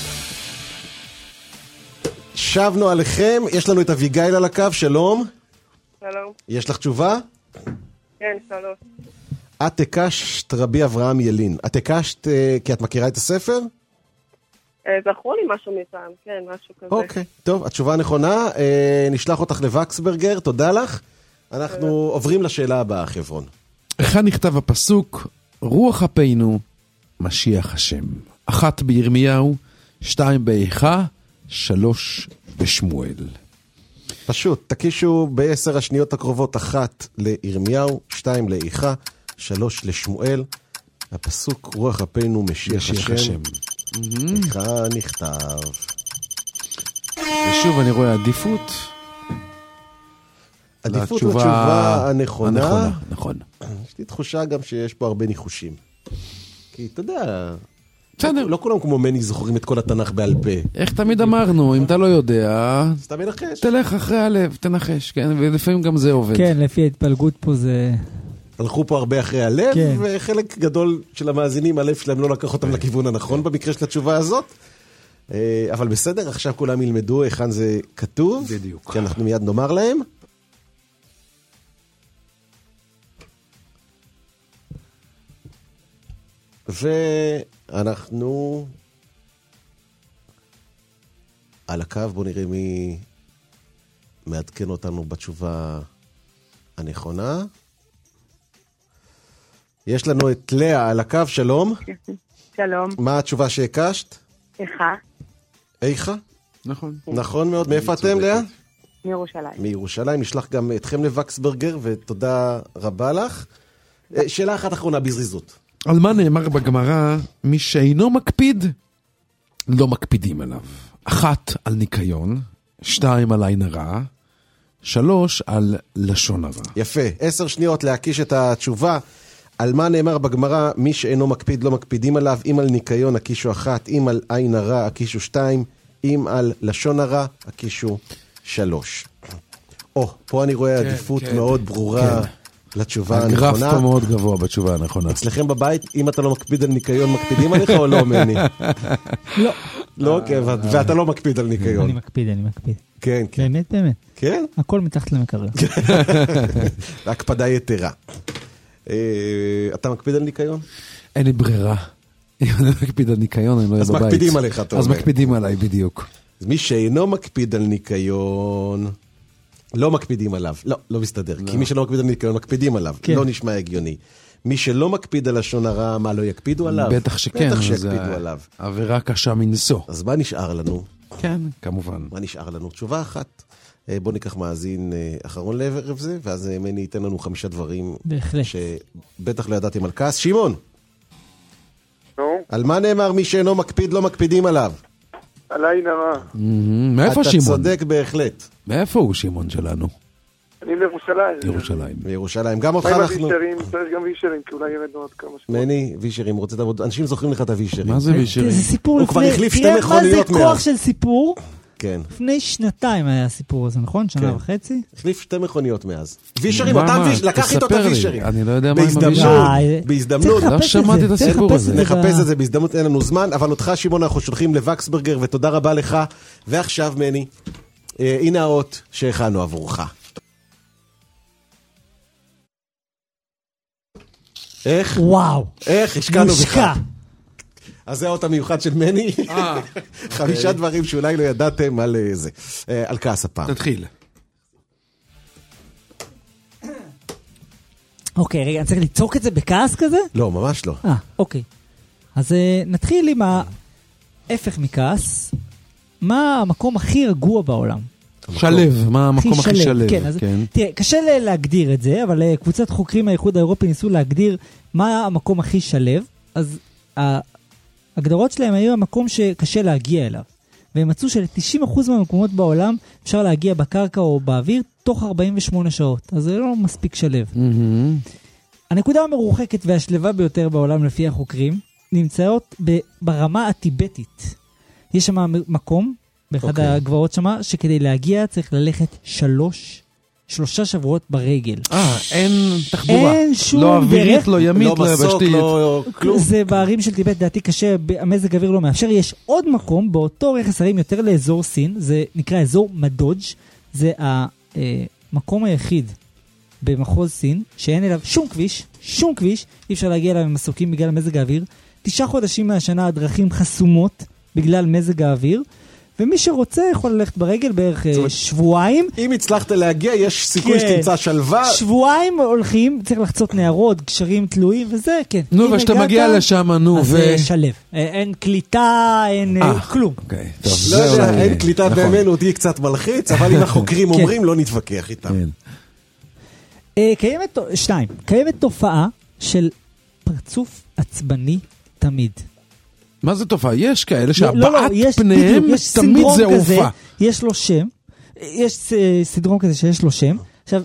שבנו עליכם, יש לנו את אביגיל על הקו, שלום. שלום. יש לך תשובה? כן, שלום. את הקשת רבי אברהם ילין. את הקשת כי את מכירה את הספר? זכרו לי משהו מפעם, כן, משהו כזה. אוקיי, טוב, התשובה הנכונה. נשלח אותך לווקסברגר, תודה לך. אנחנו עוברים לשאלה הבאה, חברון. היכן נכתב הפסוק, רוח אפינו, משיח השם. אחת בירמיהו, שתיים באיכה, שלוש בשמואל. פשוט, תקישו בעשר השניות הקרובות, אחת לירמיהו, שתיים לאיכה, שלוש לשמואל. הפסוק רוח אפינו משיח, משיח השם. איכה נכתב. ושוב אני רואה עדיפות. עדיפות לתשובה הנכונה. הנכונה, נכון. יש לי תחושה גם שיש פה הרבה ניחושים. כי אתה יודע, בסדר. לא כולם כמו מני זוכרים את כל התנ"ך בעל פה. איך תמיד אמרנו, אם אתה לא יודע, אתה מנחש. תלך אחרי הלב, תנחש, כן, ולפעמים גם זה עובד. כן, לפי ההתפלגות פה זה... הלכו פה הרבה אחרי הלב, כן. וחלק גדול של המאזינים, הלב שלהם לא לקח אותם לכיוון הנכון במקרה של התשובה הזאת. אבל בסדר, עכשיו כולם ילמדו היכן זה כתוב. בדיוק. כי אנחנו מיד נאמר להם. ואנחנו על הקו, בואו נראה מי מעדכן אותנו בתשובה הנכונה. יש לנו את לאה על הקו, שלום. שלום. מה התשובה שהקשת? איכה. איכה? נכון. נכון מאוד. מאיפה אתם, לאה? מירושלים. מירושלים. נשלח גם אתכם לווקסברגר, ותודה רבה לך. שאלה אחת אחרונה בזריזות. על מה נאמר בגמרא, מי שאינו מקפיד, לא מקפידים עליו. אחת, על ניקיון, שתיים, על עין הרע, שלוש, על לשון הרע. יפה, עשר שניות להקיש את התשובה. על מה נאמר בגמרא, מי שאינו מקפיד, לא מקפידים עליו. אם על ניקיון, הקישו אחת. אם על עין הרע, הקישו שתיים. אם על לשון הרע, הקישו שלוש. או, פה אני רואה כן, עדיפות כן, מאוד ברורה. כן. לתשובה הנכונה. הגרף פה מאוד גבוה בתשובה הנכונה. אצלכם בבית, אם אתה לא מקפיד על ניקיון, מקפידים עליך או לא, מני? לא. לא, כן, ואתה לא מקפיד על ניקיון. אני מקפיד, אני מקפיד. כן, כן. באמת, באמת. כן? הכל מתחת למקרר. הקפדה יתרה. אתה מקפיד על ניקיון? אין לי ברירה. אם אני מקפיד על ניקיון, אני לא אהיה בבית. אז מקפידים עליך, אתה אומר. אז מקפידים עליי, בדיוק. אז מי שאינו מקפיד על ניקיון... לא מקפידים עליו, לא, לא מסתדר, לא. כי מי שלא מקפיד על ניקיון מקפידים עליו, כן. לא נשמע הגיוני. מי שלא מקפיד על לשון הרע, מה, לא יקפידו עליו? בטח שכן. בטח שיקפידו עליו. עבירה קשה מנשוא. אז מה נשאר לנו? כן, כמובן. מה נשאר לנו? תשובה אחת. בוא ניקח מאזין אחרון לערב זה, ואז מני ייתן לנו חמישה דברים. בהחלט. שבטח לא ידעתם על כעס. שמעון. נו? על מה נאמר מי שאינו מקפיד, לא מקפידים עליו? על עין הרע. מאיפה שמעון? אתה צודק בהחלט. מאיפה הוא שמעון שלנו? אני בירושלים. ירושלים. בירושלים. גם אותך אנחנו... אנחנו... צריך גם וישרים, כי אולי ירדנו עוד כמה שבועות. מני, וישרים, רוצה לעבוד... אנשים זוכרים לך את הווישרים. מה זה וישרים? זה סיפור הוא כבר החליף שתי מכוניות מאז. מה זה כוח של סיפור? כן. לפני שנתיים היה הסיפור הזה, נכון? שנה וחצי? החליף שתי מכוניות מאז. וישרים, אותם וישרים, לקח איתו את הווישרים. אני לא יודע מה עם הווישרים. בהזדמנות. לא שמעתי את הסיפור הזה. נחפש את זה, בהזדמנות אין לנו זמן, אבל אותך, שמעון, אנחנו שולחים לווקסברגר, ותודה רבה לך. ועכשיו, מני, הנה האות שהכנו עבורך. איך? וואו. איך? השקענו בך. מושקע. אז זה האות המיוחד של מני. חמישה דברים שאולי לא ידעתם על זה. על כעס הפעם. תתחיל. אוקיי, רגע, אני צריך ליצוק את זה בכעס כזה? לא, ממש לא. אה, אוקיי. אז נתחיל עם ההפך מכעס. מה המקום הכי רגוע בעולם? שלב, מה המקום הכי שלב. כן, אז תראה, קשה להגדיר את זה, אבל קבוצת חוקרים מהאיחוד האירופי ניסו להגדיר מה המקום הכי שלב, אז ההגדרות שלהם היו המקום שקשה להגיע אליו, והם מצאו של-תשעים אחוז מהמקומות בעולם אפשר להגיע בקרקע או באוויר תוך ארבעים ושמונה שעות, אז זה לא מספיק שלב. הנקודה המרוחקת והשלבה ביותר בעולם לפי החוקרים נמצאות ברמה הטיבטית. יש שם מקום באחד הגבעות שמה, שכדי להגיע צריך ללכת שלוש, שלושה שבועות ברגל. אה, אין תחבורה. אין שום לא דרך. אווירית, לא ימית, לא לא יבשתית. לא כלום. זה בערים של טיבט, דעתי קשה, המזג אוויר לא מאפשר. יש עוד מקום, באותו רכס הרים יותר לאזור סין, זה נקרא אזור מדוג', זה המקום היחיד במחוז סין, שאין אליו שום כביש, שום כביש, אי אפשר להגיע אליו עם מסוקים בגלל מזג האוויר. תשעה חודשים מהשנה הדרכים חסומות בגלל מזג האוויר, ומי שרוצה יכול ללכת ברגל בערך שבועיים. אם הצלחת להגיע, יש סיכוי שתמצא שלווה. שבועיים הולכים, צריך לחצות נערות, גשרים תלויים וזה, כן. נו, ושאתה מגיע לשם, נו, ו... אז שלב. אין קליטה, אין כלום. אוקיי, טוב. לא יודע, אין קליטה בימינו, תהיה קצת מלחיץ, אבל אם החוקרים אומרים, לא נתווכח איתם. קיימת, שתיים, קיימת תופעה של פרצוף עצבני תמיד. מה זה תופעה? יש כאלה שהבעת פניהם תמיד זה אופה. יש לו שם, יש סדרון כזה שיש לו שם, עכשיו,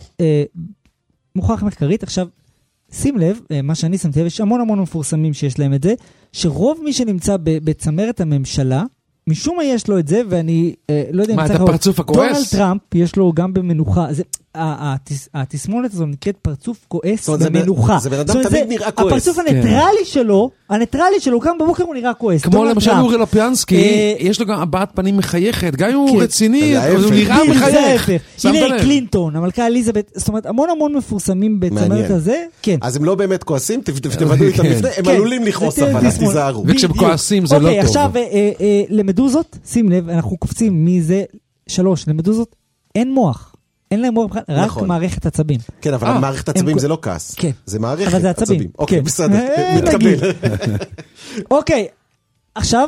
מוכח מחקרית, עכשיו, שים לב, מה שאני שמתי לב, יש המון המון מפורסמים שיש להם את זה, שרוב מי שנמצא בצמרת הממשלה, משום מה יש לו את זה, ואני אה, לא יודע אם צריך... מה, את הפרצוף הכועס? דונלד טראמפ יש לו גם במנוחה, זה, התסמונת הזו נקראת פרצוף כועס במנוחה. זה בן אדם תמיד נראה כועס. הפרצוף הניטרלי שלו, הניטרלי שלו, גם בבוקר הוא נראה כועס. כמו למשל אורי לופיאנסקי, יש לו גם הבעת פנים מחייכת, גם אם הוא רציני, הוא נראה מחייך. הילרי קלינטון, המלכה אליזבת, זאת אומרת, המון המון מפורסמים בצמרת הזה, כן. אז הם לא באמת כועסים, תבדלו איתם לפני, הם עלולים לכעוס, אבל אז תיזהרו. וכשכועסים זה לא טוב. אוקיי, עכשיו, למדוזות, שים לב, אנחנו קופצים מזה, שלוש, למדוזות, אין מוח. אין להם מוח, רק מערכת עצבים. כן, אבל מערכת עצבים זה לא כעס. כן. זה מערכת עצבים. אוקיי, בסדר, מתקבל. אוקיי, עכשיו,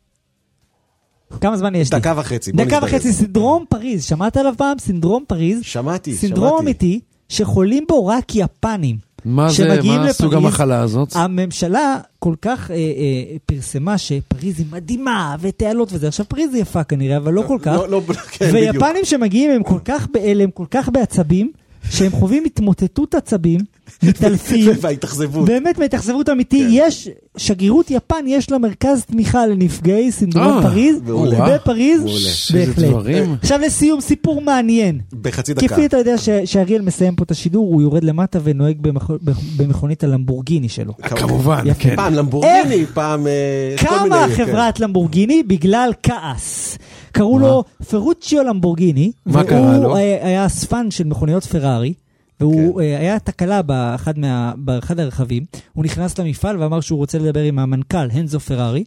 כמה זמן יש לי? דקה וחצי. דקה וחצי, סינדרום פריז. שמעת עליו פעם? סינדרום פריז. שמעתי, שמעתי. סינדרום אמיתי, שחולים בו רק יפנים. מה זה, מה סוג המחלה הזאת? הממשלה כל כך אה, אה, פרסמה שפריז היא מדהימה ותעלות וזה. עכשיו פריז היא יפה כנראה, אבל לא כל כך. לא, לא, כן, ויפנים בדיוק. שמגיעים הם כל כך באלם, כל כך בעצבים, שהם חווים התמוטטות עצבים, מתעלפים. וההתאכזבות. באמת מהתאכזבות אמיתי. כן. יש, שגרירות יפן, יש לה מרכז תמיכה לנפגעי סינדרום פריז. בפריז. בהחלט. עכשיו לסיום, סיפור מעניין. בחצי דקה. כפי אתה יודע שאריאל מסיים פה את השידור, הוא יורד למטה ונוהג במכונית הלמבורגיני שלו. כמובן. פעם למבורגיני, פעם... כמה חברת למבורגיני בגלל כעס. קראו לו פרוצ'יו למבורגיני. מה קרה לו? והוא היה אספן של מכוניות פרארי. והוא היה תקלה באחד, מה, באחד הרכבים, הוא נכנס למפעל ואמר שהוא רוצה לדבר עם המנכ"ל, הנזו פרארי,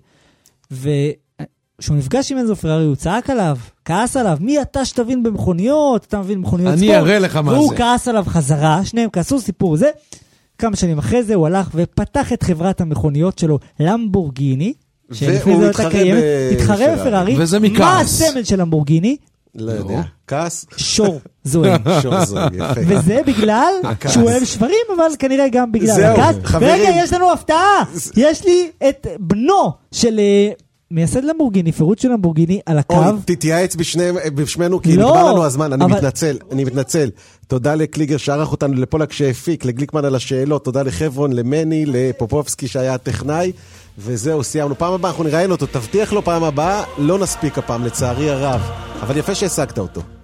וכשהוא נפגש עם הנזו פרארי, הוא צעק עליו, כעס עליו, מי אתה שתבין במכוניות, אתה מבין במכוניות ספורט? אני אראה לך מה זה. והוא כעס עליו חזרה, שניהם כעסו סיפור זה, כמה שנים אחרי זה הוא הלך ופתח את חברת המכוניות שלו, למבורגיני, והוא התחרה בפרארי, וזה מכעס. מה הסמל של למבורגיני? לא יודע, כעס? שור זוהם. שור זוהם, יפה. וזה בגלל שהוא אוהב שברים, אבל כנראה גם בגלל הכעס. ורגע, יש לנו הפתעה. יש לי את בנו של מייסד למבורגיני, פירוט של למבורגיני על הקו. אוי, תתייעץ בשמנו, כי נגמר לנו הזמן. אני מתנצל, אני מתנצל. תודה לקליגר שערך אותנו, לפולק שהפיק, לגליקמן על השאלות, תודה לחברון, למני, לפופובסקי שהיה הטכנאי. וזהו, סיימנו. פעם הבאה אנחנו נראיין אותו, תבטיח לו פעם הבאה, לא נספיק הפעם, לצערי הרב. אבל יפה שהשגת אותו.